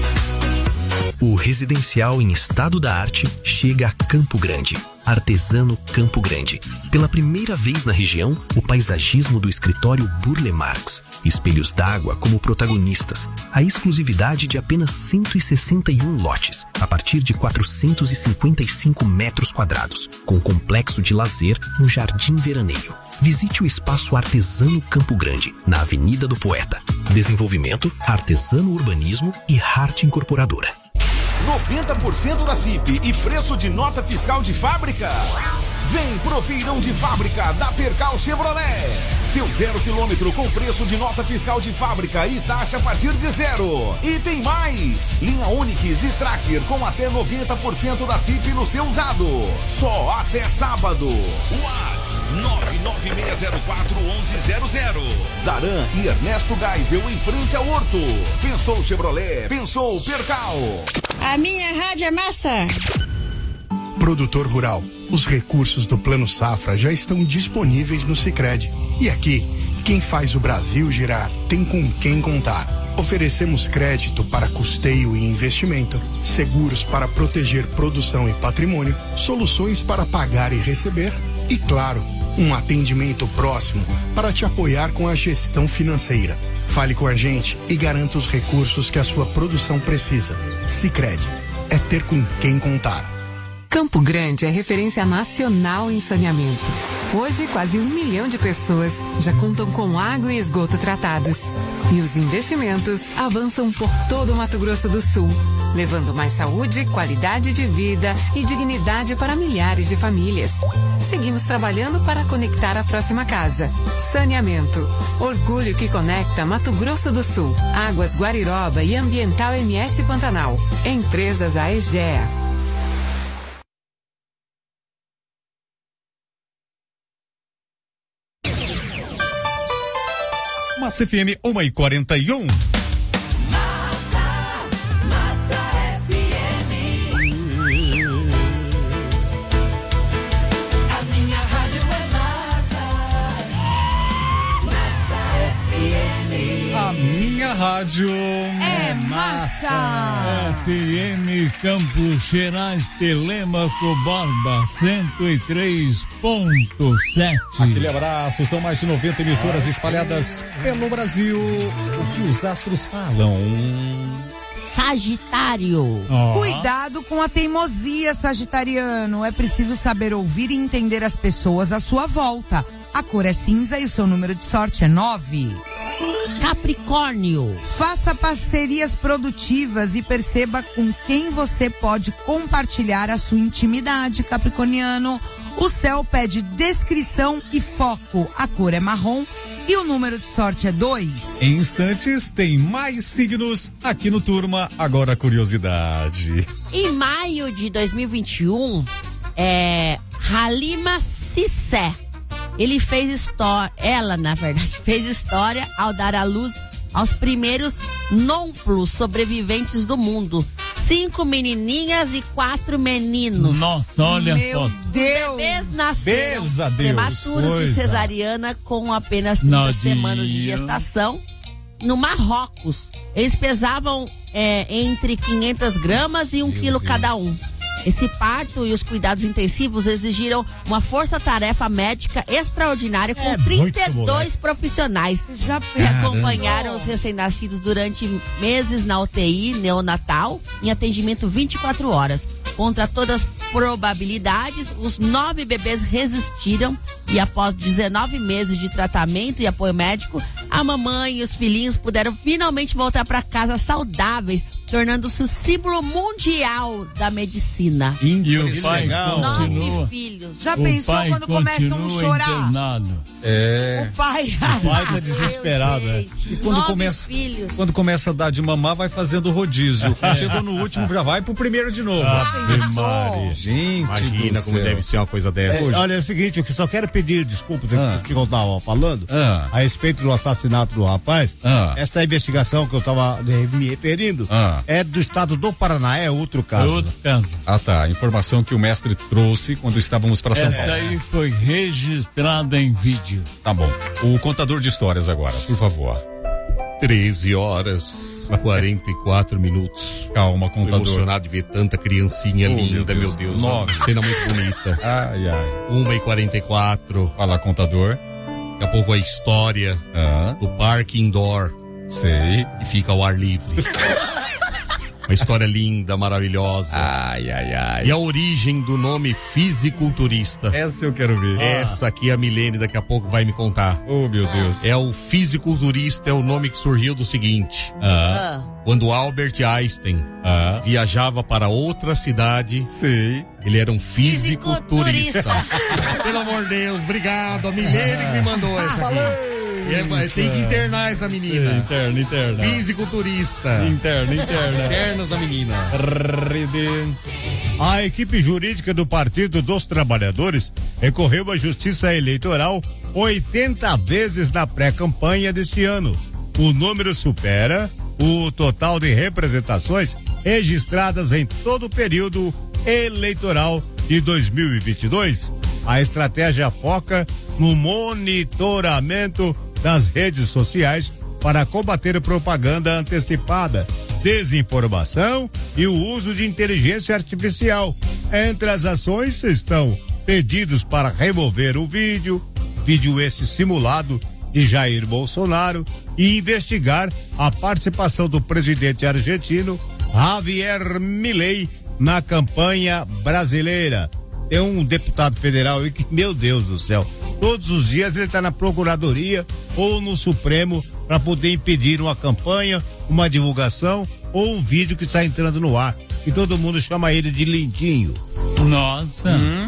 O residencial em estado da arte chega a Campo Grande. Artesano Campo Grande. Pela primeira vez na região, o paisagismo do escritório Burle Marx. Espelhos d'água como protagonistas. A exclusividade de apenas cento e sessenta e um lotes, a partir de quatrocentos e cinquenta e cinco metros quadrados, com complexo de lazer no Jardim Veraneio. Visite o Espaço Artesano Campo Grande, na Avenida do Poeta. Desenvolvimento, Artesano Urbanismo e Hart Incorporadora. noventa por cento da F I P e preço de nota fiscal de fábrica. Vem pro feirão de fábrica da Percal Chevrolet. Seu zero quilômetro com preço de nota fiscal de fábrica e taxa a partir de zero. E tem mais! Linha Onix e Tracker com até noventa por cento da F I P no seu usado. Só até sábado. WhatsApp nove nove seis zero quatro um um zero zero. Zaran e Ernesto Geisel em frente ao Horto. Pensou Chevrolet, pensou Percal. A minha rádio é massa. Produtor rural, os recursos do Plano Safra já estão disponíveis no Sicredi. E aqui, quem faz o Brasil girar tem com quem contar. Oferecemos crédito para custeio e investimento, seguros para proteger produção e patrimônio, soluções para pagar e receber e, claro, um atendimento próximo para te apoiar com a gestão financeira. Fale com a gente e garanta os recursos que a sua produção precisa. Sicredi, é ter com quem contar. Campo Grande é referência nacional em saneamento. Hoje, quase um milhão de pessoas já contam com água e esgoto tratados. E os investimentos avançam por todo o Mato Grosso do Sul, levando mais saúde, qualidade de vida e dignidade para milhares de famílias. Seguimos trabalhando para conectar a próxima casa. Saneamento. Orgulho que conecta Mato Grosso do Sul, Águas Guariroba e Ambiental M S Pantanal. Empresas Aegea. Massa F M uma e quarenta e um. Massa, Massa F M. A minha rádio é massa. Massa F M. A minha rádio é massa. F M Campos Gerais, Telêmaco Borba, cento e três ponto sete. Aquele abraço, são mais de noventa emissoras espalhadas pelo Brasil. O que os astros falam? Sagitário. Oh. Cuidado com a teimosia, sagitariano. É preciso saber ouvir e entender as pessoas à sua volta. a cor é cinza e o seu número de sorte é nove. Capricórnio. Faça parcerias produtivas e perceba com quem você pode compartilhar a sua intimidade, capricorniano. O céu pede descrição e foco. A cor é marrom e o número de sorte é dois. Em instantes tem mais signos aqui no Turma Agora Curiosidade. Em maio de dois mil e vinte e um, é, Halima Cissé, ele fez história, ela na verdade fez história ao dar à luz aos primeiros nômpulos sobreviventes do mundo. Cinco menininhas e quatro meninos. Nossa, olha Meu a foto. Deus. Bebês nasceram Beijo a Deus. prematuros de Coisa. cesariana com apenas trinta Nadinha. semanas de gestação no Marrocos. Eles pesavam é, entre quinhentas gramas e um quilo cada um. Esse parto e os cuidados intensivos exigiram uma força-tarefa médica extraordinária com É trinta e muito dois profissionais Já que acompanharam os recém-nascidos durante meses na U T I neonatal em atendimento vinte e quatro horas. Contra todas as probabilidades, os nove bebês resistiram e após dezenove meses de tratamento e apoio médico, a mamãe e os filhinhos puderam finalmente voltar para casa saudáveis, tornando-se o símbolo mundial da medicina. E o pai Nove continua. filhos. Já o pensou pai quando começam a continua chorar? internado. É. O pai. O pai tá desesperado, né? E quando Nove começa, filhos. quando começa a dar de mamar, vai fazendo rodízio. Chegou no último, já vai pro primeiro de novo. Ave Maria. Gente, Imagina do como céu. deve ser uma coisa dessa. É, olha, é o seguinte, eu só quero pedir desculpas Ah. aqui que eu tava falando Ah. a respeito do assassinato do rapaz. Ah. Essa investigação que eu tava eh, me referindo Ah. é do estado do Paraná, é outro caso. Outro caso. Ah, tá. Informação que o mestre trouxe quando estávamos para São Essa Paulo. aí foi registrada em vídeo. Tá bom. O contador de histórias agora, por favor. treze horas e quarenta e quatro minutos. Calma, Tô contador. emocionado de ver tanta criancinha Oh, linda, meu meu Deus. Deus. Nove. Uma cena muito bonita. Ai, ai. uma e quarenta e quatro. Fala, contador. Daqui a pouco a história Ah, do parque indoor sei. que fica ao ar livre. Uma história linda, maravilhosa. Ai, ai, ai. E a origem do nome fisiculturista. Essa eu quero ver. Essa aqui a Milene daqui a pouco vai me contar. Oh, meu Deus. É o fisiculturista, é o nome que surgiu do seguinte. Ah, Ah, Quando Albert Einstein ah. viajava para outra cidade, Sei. ele era um fisiculturista. Fisiculturista. Pelo amor de Deus, obrigado. A Milene que me mandou essa aqui. É, mas tem que internar essa menina. Interna, interna. Fisiculturista. Interna, interna. Interna essa menina. Rede. A equipe jurídica do Partido dos Trabalhadores recorreu à Justiça Eleitoral oitenta vezes na pré-campanha deste ano. O número supera o total de representações registradas em todo o período eleitoral de dois mil e vinte e dois. A estratégia foca no monitoramento das redes sociais para combater propaganda antecipada, desinformação e o uso de inteligência artificial. Entre as ações estão pedidos para remover o vídeo, vídeo esse simulado de Jair Bolsonaro, e investigar a participação do presidente argentino Javier Milei na campanha brasileira. Tem um deputado federal aí que, meu Deus do céu, todos os dias ele está na Procuradoria ou no Supremo para poder impedir uma campanha, uma divulgação ou um vídeo que está entrando no ar. E todo mundo chama ele de lindinho. Nossa.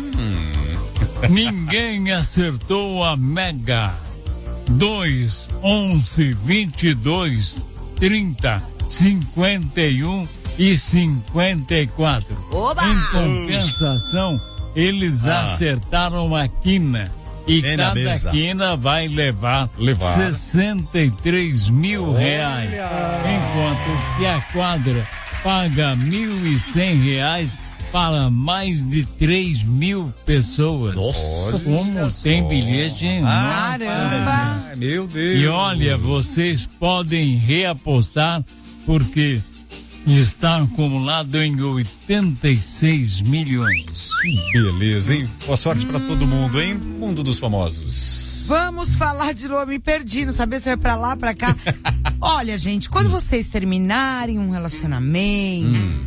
Ninguém acertou a Mega. dois, onze, vinte e dois, trinta, cinquenta e um e cinquenta e quatro. Oba! Em compensação, eles Ah. acertaram a quina. E Vem na cada mesa. quina vai levar, Levar. sessenta e três mil reais. Enquanto que a quadra paga mil e cem reais para mais de três mil pessoas. Nossa. Como tem bilhete, hein? Caramba! Ai, meu Deus. E olha, vocês podem reapostar porque está acumulado em oitenta e seis milhões. Que beleza, hein? Boa sorte pra todo mundo, hein? Mundo dos famosos. Vamos falar de novo, me perdi, não sabia se vai pra lá, pra cá. Olha, gente, quando vocês terminarem um relacionamento,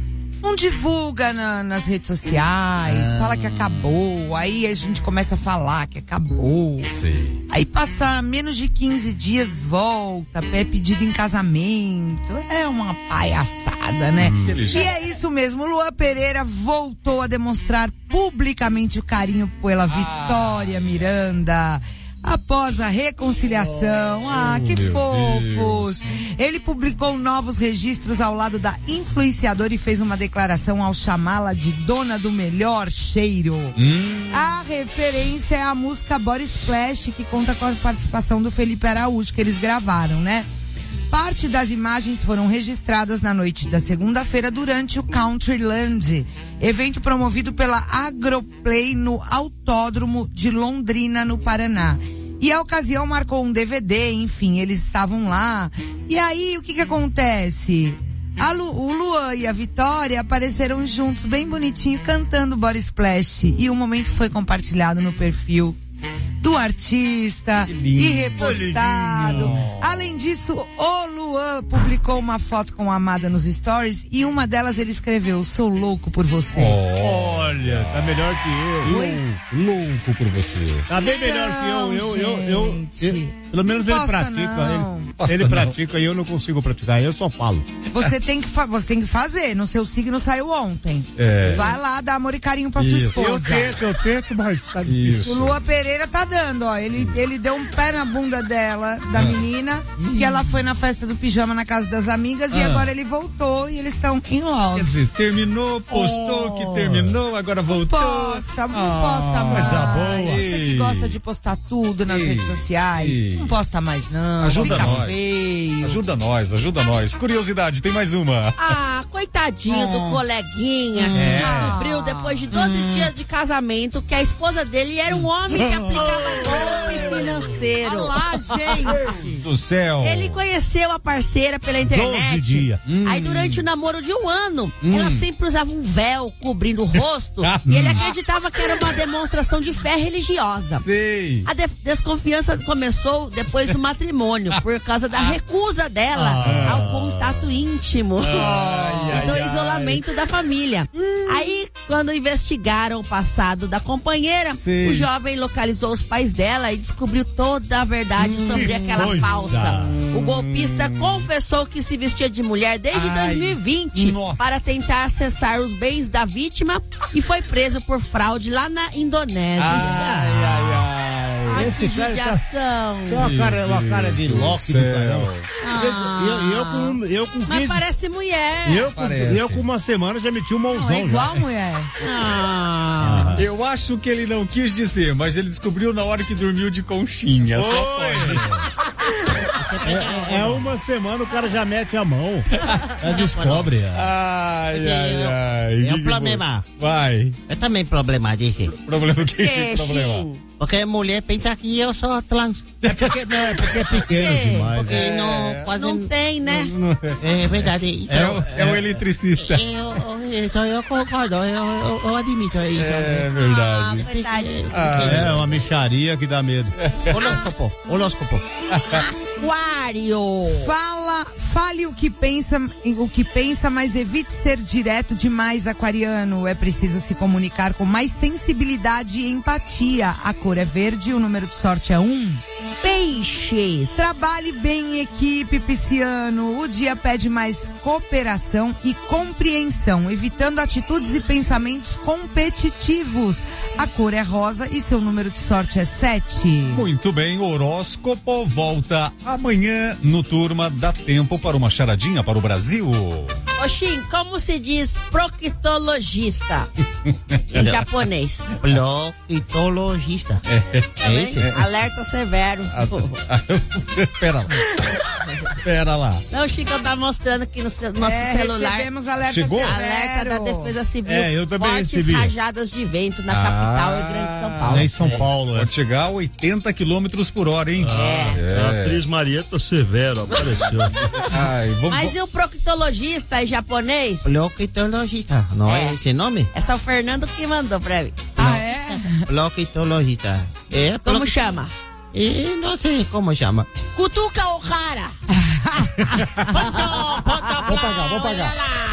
não divulga na, nas redes sociais, ah. fala que acabou, aí a gente começa a falar que acabou. Sim. Aí passa menos de quinze dias, volta, é pedido em casamento, é uma palhaçada, né? Hum. E é isso mesmo, Luan Pereira voltou a demonstrar publicamente o carinho pela ah. Vitória Miranda. Após a reconciliação, ah, que fofos. Ele publicou novos registros ao lado da influenciadora e fez uma declaração ao chamá-la de dona do melhor cheiro. Hum. A referência é a música Body Splash, que conta com a participação do Felipe Araújo, que eles gravaram, né? Parte das imagens foram registradas na noite da segunda-feira durante o Countryland, evento promovido pela Agroplay no Autódromo de Londrina, no Paraná. E a ocasião marcou um D V D, enfim, eles estavam lá. E aí, o que que acontece? A Lu, o Luan e a Vitória apareceram juntos, bem bonitinho, cantando Body Splash. E o momento foi compartilhado no perfil do artista e repostado. Além disso, o Luan publicou uma foto com a amada nos stories e uma delas ele escreveu: sou louco por você. Oh, olha, tá melhor que eu. Oi? Louco por você. Tá bem então, melhor que eu. Eu, eu, eu, eu pelo menos ele pratica. Não. Ele, ele pratica e eu não consigo praticar. Eu só falo. Você tem que, você tem que fazer. No seu signo saiu ontem. É. Vai lá dar amor e carinho pra Isso. sua esposa. Eu tento, eu tento, mas tá difícil. O Luan Pereira tá dando, ó. Ele, ele deu um pé na bunda dela, da ah. menina, que ela foi na festa do pijama na casa das amigas ah. e agora ele voltou e eles estão em love. Quer dizer, terminou, postou oh. que terminou, agora voltou. Posta, não ah. posta mais. Coisa boa. Você que gosta de postar tudo nas Ei. redes sociais, Ei. não posta mais não. Ajuda fica nós. feio. Ajuda nós, ajuda nós. Curiosidade, tem mais uma. Ah, coitadinho oh. do coleguinha é. que descobriu depois de doze hum. dias de casamento que a esposa dele era um homem que aplicava golpe financeiro. Olha lá, gente. Do céu. Ele conheceu a parceira pela internet. doze dias. Hum. Aí durante o namoro de um ano, hum. ela sempre usava um véu cobrindo o rosto e ele acreditava que era uma demonstração de fé religiosa. Sei. A de- desconfiança começou depois do matrimônio, por causa da recusa dela ah. ao contato íntimo ai, e do ai, isolamento ai. da família. Hum. Aí, quando investigaram o passado da companheira, Sei. o jovem localizou os pais dela e descobriu toda a verdade hum, sobre aquela coisa. falsa. O golpista confessou que se vestia de mulher desde ai. dois mil e vinte Nossa. para tentar acessar os bens da vítima e foi preso por fraude lá na Indonésia. Ai, ai, ai. Ai, Esse que cara judiação. Tá, uma cara, uma cara de Loki do caramba. Ah. Eu, eu, com, eu com quinze... Mas parece mulher. Eu, parece. Com, eu com uma semana já meti um mãozão. Não, é igual já. mulher. Ah. Ah. Eu acho que ele não quis dizer, mas ele descobriu na hora que dormiu de conchinha. Só pode. É, é uma semana o cara já mete a mão. Já descobre. Ai, ai, ai. É um problema. Vai. É também problema, disse. Problema o que? Que problema? Porque a mulher pensa que eu sou trans. É porque, não, é porque é pequeno é, demais. Porque é, não, quase não tem, né? Não, não é. é verdade. Isso é, o, é o eletricista. Eu, isso eu concordo, eu, eu, eu admito isso. É verdade. Ah, verdade. Ah, é uma micharia que dá medo. Horóscopo, horóscopo. Aquário. Fala, fale o que pensa, o que pensa, mas evite ser direto demais, aquariano. É preciso se comunicar com mais sensibilidade e empatia. A cor é verde, o número de sorte é um. Peixes. Trabalhe bem em equipe, pisciano. O dia pede mais cooperação e compreensão, evitando atitudes e pensamentos competitivos. A cor é rosa e seu número de sorte é sete. Muito bem, o horóscopo volta amanhã no Turma. Dá tempo para uma charadinha para o Brasil. Oxim, como se diz proctologista em japonês? Proctologista. É, é isso? É. Alerta severo. Pera lá. Pera lá. Não, o Chico tá mostrando aqui no ce- nosso é, celular. Recebemos alerta Chegou? severo. Alerta da Defesa Civil. É, eu também Fortes recebi. rajadas de vento na Ah, capital e Grande São Paulo. É em São Paulo, é. Pode chegar a oitenta quilômetros por hora, hein? É. É. A atriz Marieta Severo apareceu. Ai, vamos, Mas e o proctologista em japonês? Proctologista, não é, É. esse nome? É só o Fernando que mandou pra mim. Ah, é? Proctologista. É, Como proc- chama? E não sei como chama. Cutuca o cara. Vou pagar, vou pagar.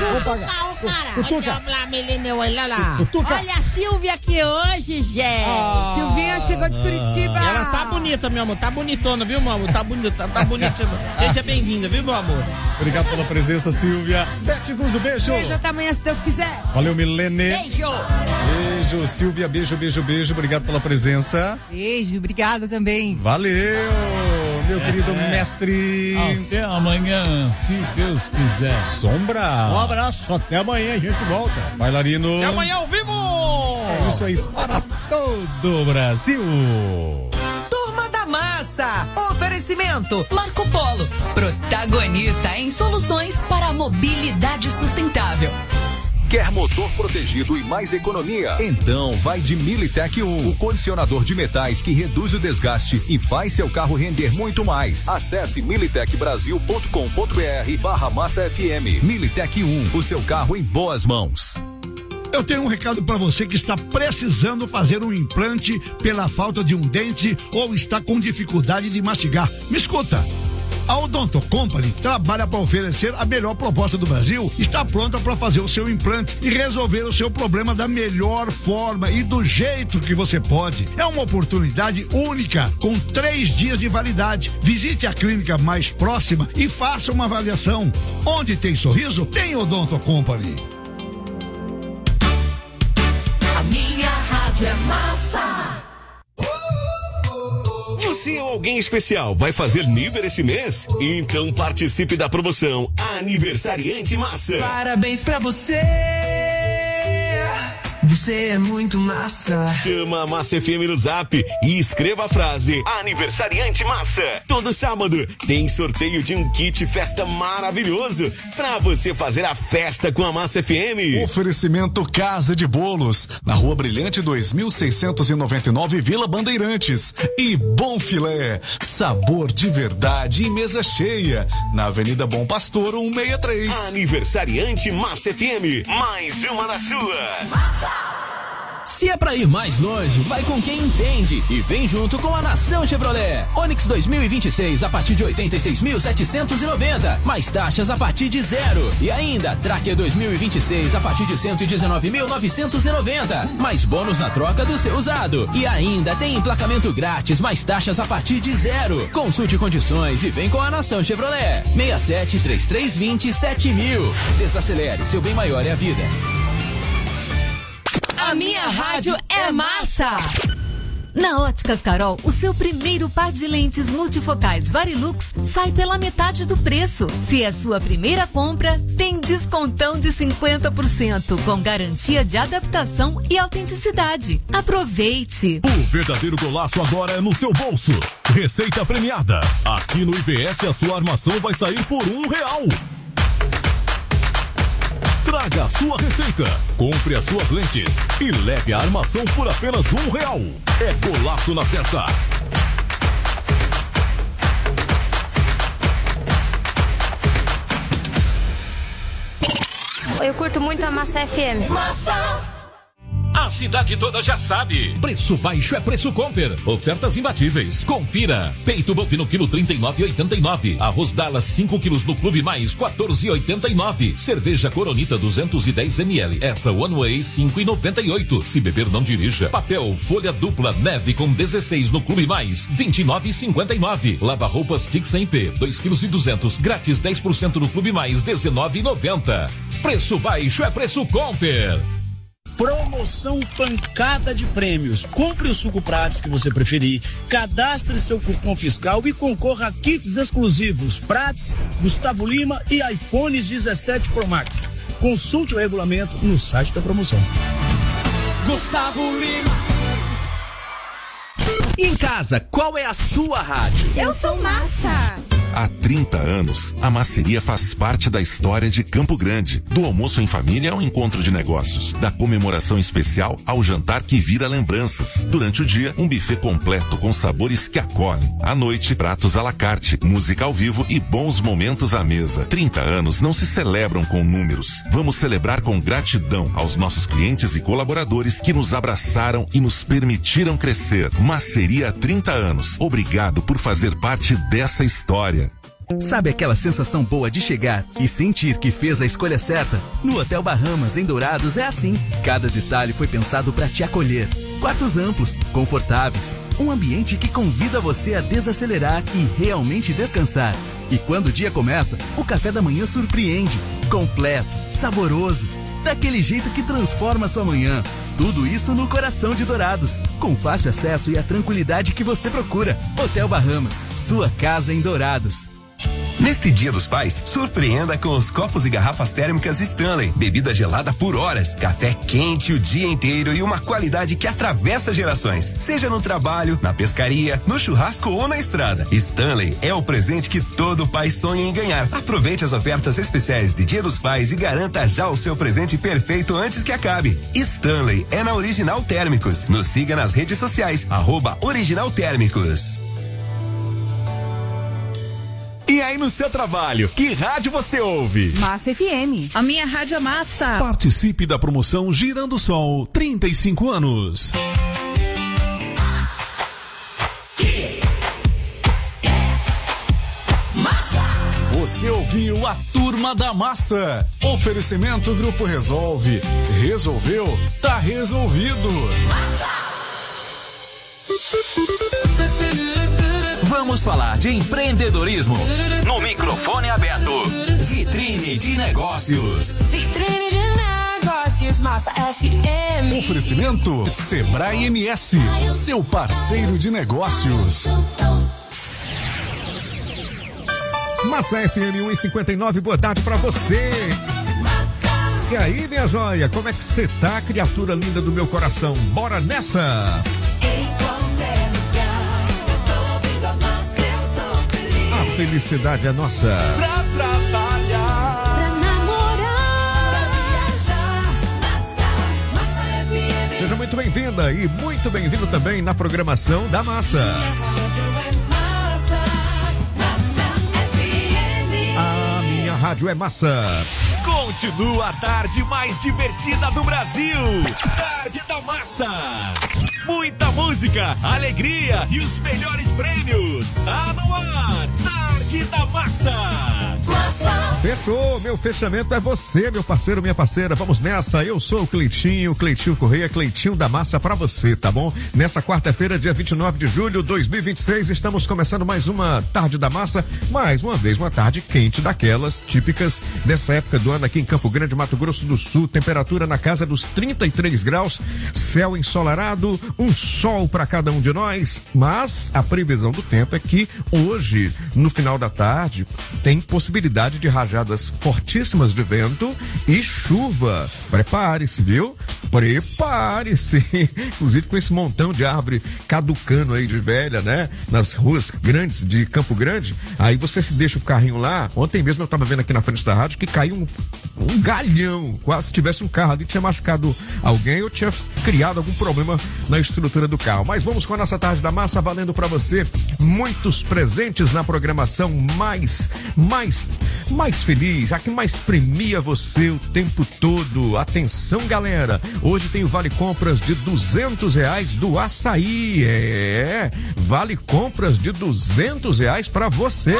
Vou pagar. O cara. Olha, menino, olha lá. Olha a Silvia aqui hoje, gente. Oh. Silvinha chegou de Curitiba. Ela tá bonita, meu amor. Tá bonitona, viu, meu amor? Tá bonita, tá bonita. Seja bem-vinda, viu, meu amor? Obrigado pela presença, Silvia. Bete Guzo, beijo. Beijo até amanhã, se Deus quiser. Valeu, Milene. Beijo. Beijo, Silvia. Beijo, beijo, beijo. Obrigado pela presença. Beijo, obrigada também. Valeu, meu querido é. mestre. Até amanhã, se Deus quiser. Sombra. Um abraço, até amanhã a gente volta. Bailarino. Até amanhã ao vivo. É isso aí para todo o Brasil. Turma da Massa. Oferecimento Marco Polo. Protagonista em soluções para a mobilidade sustentável. Quer motor protegido e mais economia? Então vai de Militec um, o condicionador de metais que reduz o desgaste e faz seu carro render muito mais. Acesse militec brasil ponto com ponto br barra massa F M. Militec um, o seu carro em boas mãos. Eu tenho um recado para você que está precisando fazer um implante pela falta de um dente ou está com dificuldade de mastigar. Me escuta. A Odonto Company trabalha para oferecer a melhor proposta do Brasil, está pronta para fazer o seu implante e resolver o seu problema da melhor forma e do jeito que você pode. É uma oportunidade única, com três dias de validade. Visite a clínica mais próxima e faça uma avaliação. Onde tem sorriso, tem Odonto Company. A minha rádio é massa. Você ou alguém especial vai fazer nível esse mês? Então participe da promoção Aniversariante Massa. Parabéns pra você. Você é muito massa. Chama a Massa F M no Zap e escreva a frase Aniversariante Massa. Todo sábado tem sorteio de um kit festa maravilhoso pra você fazer a festa com a Massa F M. Oferecimento Casa de Bolos, na Rua Brilhante dois mil seiscentos e noventa e nove, Vila Bandeirantes. E Bom Filé, sabor de verdade e mesa cheia, na Avenida Bom Pastor cento e sessenta e três. Aniversariante Massa F M, mais uma na sua. Se é pra ir mais longe, vai com quem entende e vem junto com a Nação Chevrolet. Onix dois mil e vinte e seis a partir de oitenta e seis mil setecentos e noventa, mais taxas a partir de zero. E ainda, Tracker dois mil e vinte e seis a partir de cento e dezenove mil novecentos e noventa, mais bônus na troca do seu usado. E ainda tem emplacamento grátis, mais taxas a partir de zero. Consulte condições e vem com a Nação Chevrolet. seis sete, três três dois zero, sete mil. Desacelere, seu bem maior é a vida. A minha rádio é massa. Na Óticas Carol, o seu primeiro par de lentes multifocais Varilux sai pela metade do preço. Se é sua primeira compra, tem descontão de cinquenta por cento, com garantia de adaptação e autenticidade. Aproveite! O verdadeiro golaço agora é no seu bolso. Receita premiada. Aqui no I B S a sua armação vai sair por um real. Traga a sua receita, compre as suas lentes e leve a armação por apenas um real. É golaço na certa. Eu curto muito a Massa F M. Massa! A cidade toda já sabe. Preço baixo é preço Comper. Ofertas imbatíveis. Confira. Peito bovino quilo trinta e nove e oitenta e nove. Arroz Dallas cinco quilos no Clube Mais quatorze e oitenta e nove. Cerveja Coronita duzentos e dez mililitros. Extra One Way cinco e noventa e oito. Se beber não dirija. Papel folha dupla Neve com dezesseis no Clube Mais vinte e nove e cinquenta e nove. Lava roupas Tix cem P dois quilos e duzentos. Grátis dez por cento no Clube Mais dezenove e noventa. Preço baixo é preço Comper. Promoção pancada de prêmios. Compre o suco Prats que você preferir, cadastre seu cupom fiscal e concorra a kits exclusivos Prats, Gustavo Lima e iPhones dezessete Pro Max. Consulte o regulamento no site da promoção. Gustavo Lima. Em casa, qual é a sua rádio? Eu sou Massa. Há trinta anos, a Masseria faz parte da história de Campo Grande. Do almoço em família ao encontro de negócios. Da comemoração especial ao jantar que vira lembranças. Durante o dia, um buffet completo com sabores que acolhem. À noite, pratos à la carte, música ao vivo e bons momentos à mesa. trinta anos não se celebram com números. Vamos celebrar com gratidão aos nossos clientes e colaboradores que nos abraçaram e nos permitiram crescer. Masseria há trinta anos. Obrigado por fazer parte dessa história. Sabe aquela sensação boa de chegar e sentir que fez a escolha certa? No Hotel Bahamas, em Dourados, é assim. Cada detalhe foi pensado para te acolher. Quartos amplos, confortáveis, um ambiente que convida você a desacelerar e realmente descansar. E quando o dia começa, o café da manhã surpreende. Completo, saboroso, daquele jeito que transforma a sua manhã. Tudo isso no coração de Dourados, com fácil acesso e a tranquilidade que você procura. Hotel Bahamas, sua casa em Dourados. Neste Dia dos Pais, surpreenda com os copos e garrafas térmicas Stanley. Bebida gelada por horas, café quente o dia inteiro e uma qualidade que atravessa gerações. Seja no trabalho, na pescaria, no churrasco ou na estrada. Stanley é o presente que todo pai sonha em ganhar. Aproveite as ofertas especiais de Dia dos Pais e garanta já o seu presente perfeito antes que acabe. Stanley é na Original Térmicos. Nos siga nas redes sociais, arroba Original Térmicos. E aí no seu trabalho, que rádio você ouve? Massa F M. A minha rádio é Massa. Participe da promoção Girando Sol, trinta e cinco anos. Você ouviu a Turma da Massa. Oferecimento Grupo Resolve. Resolveu? Tá resolvido. Vamos falar de empreendedorismo no microfone aberto. Vitrine de Negócios. Vitrine de Negócios, Massa F M. Oferecimento Sebrae M S, seu parceiro de negócios. Massa F M um e cinquenta e nove, boa tarde pra você. E aí, minha joia, como é que você tá, criatura linda do meu coração? Bora nessa! A felicidade é nossa. Pra trabalhar, pra namorar, pra viajar, Massa, Massa F M. Seja muito bem-vinda e muito bem-vindo também na programação da Massa. A minha rádio é Massa. Continua a tarde mais divertida do Brasil. Tarde da Massa. Muita música, alegria e os melhores prêmios. Tá no ar. Tarde da Massa. Massa. Fechou, meu fechamento é você, meu parceiro, minha parceira. Vamos nessa. Eu sou o Cleitinho, Cleitinho Correia, Cleitinho da Massa pra você, tá bom? Nessa quarta-feira, dia vinte e nove de julho de dois mil e vinte e seis, estamos começando mais uma Tarde da Massa. Mais uma vez, uma tarde quente daquelas típicas dessa época do ano aqui em Campo Grande, Mato Grosso do Sul. Temperatura na casa dos trinta e três graus, céu ensolarado, um sol para cada um de nós. Mas a previsão do tempo é que hoje, no final da tarde, tem possibilidade de rajadas fortíssimas de vento e chuva. Prepare-se, viu? Prepare-se. Inclusive com esse montão de árvore caducando aí de velha, né? Nas ruas grandes de Campo Grande. Aí você se deixa o carrinho lá. Ontem mesmo eu tava vendo aqui na frente da rádio que caiu um, um galhão. Quase se tivesse um carro ali, tinha machucado alguém ou tinha criado algum problema na estrutura do carro. Mas vamos com a nossa Tarde da Massa, valendo para você muitos presentes na programação mais, mais, mais feliz, a que mais premia você o tempo todo. Atenção, galera, hoje tem o Vale Compras de duzentos reais do Açaí. É, Vale Compras de duzentos reais para você.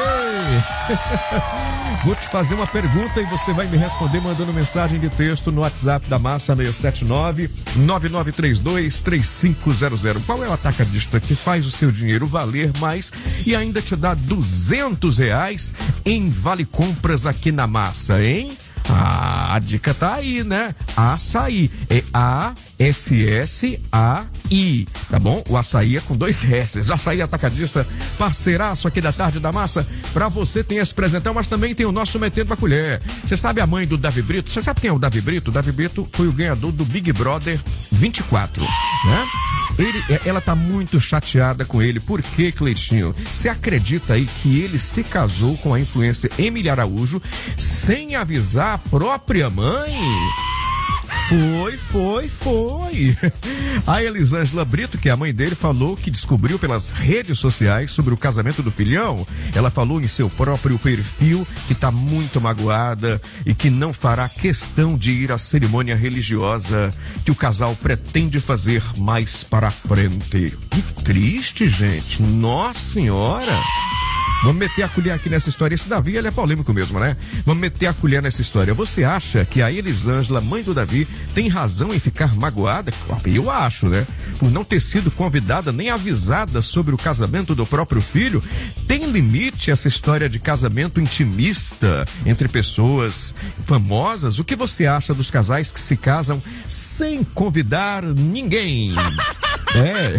Vou te fazer uma pergunta e você vai me responder mandando mensagem de texto no WhatsApp da Massa seis sete nove, nove nove três dois, três cinco zero zero. Qual é o atacadista que faz o seu dinheiro valer mais e ainda te dá duzentos reais em Vale Compras aqui na Massa, hein? Ah, a dica tá aí, né? Açaí. É A S S A I, tá bom? O açaí é com dois S. Açaí Atacadista, parceiraço aqui da Tarde da Massa. Pra você tem esse presentão, mas também tem o nosso Metendo a Colher. Você sabe a mãe do Davi Brito? Você sabe quem é o Davi Brito? O Davi Brito foi o ganhador do Big Brother vinte e quatro, né? Ele, ela tá muito chateada com ele. Por quê, Cleitinho? Você acredita aí que ele se casou com a influencer Emily Araújo sem avisar a própria mãe? Foi, foi, foi. A Elisângela Brito, que é a mãe dele, falou que descobriu pelas redes sociais sobre o casamento do filhão. Ela falou em seu próprio perfil que tá muito magoada e que não fará questão de ir à cerimônia religiosa que o casal pretende fazer mais para frente. Que triste, gente. Nossa Senhora. Vamos meter a colher aqui nessa história. Esse Davi, ele é polêmico mesmo, né? Vamos meter a colher nessa história. Você acha que a Elisângela, mãe do Davi, tem razão em ficar magoada? Eu acho, né? Por não ter sido convidada nem avisada sobre o casamento do próprio filho. Tem limite essa história de casamento intimista entre pessoas famosas? O que você acha dos casais que se casam sem convidar ninguém? É.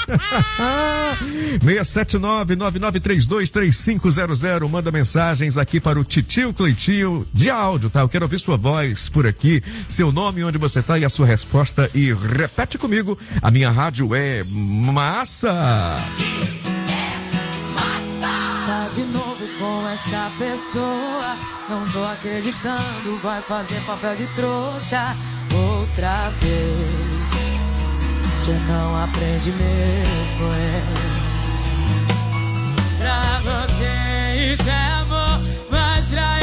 seis sete nove, nove nove três dois, três cinco zero zero. Manda mensagens aqui para o Titio Cleitinho de áudio, tá? Eu quero ouvir sua voz por aqui, seu nome, onde você tá e a sua resposta. E repete comigo, a minha rádio é massa. Tá de novo com essa pessoa, não tô acreditando, vai fazer papel de trouxa outra vez. Você não aprende mesmo, é. Pra você isso é amor, mas pra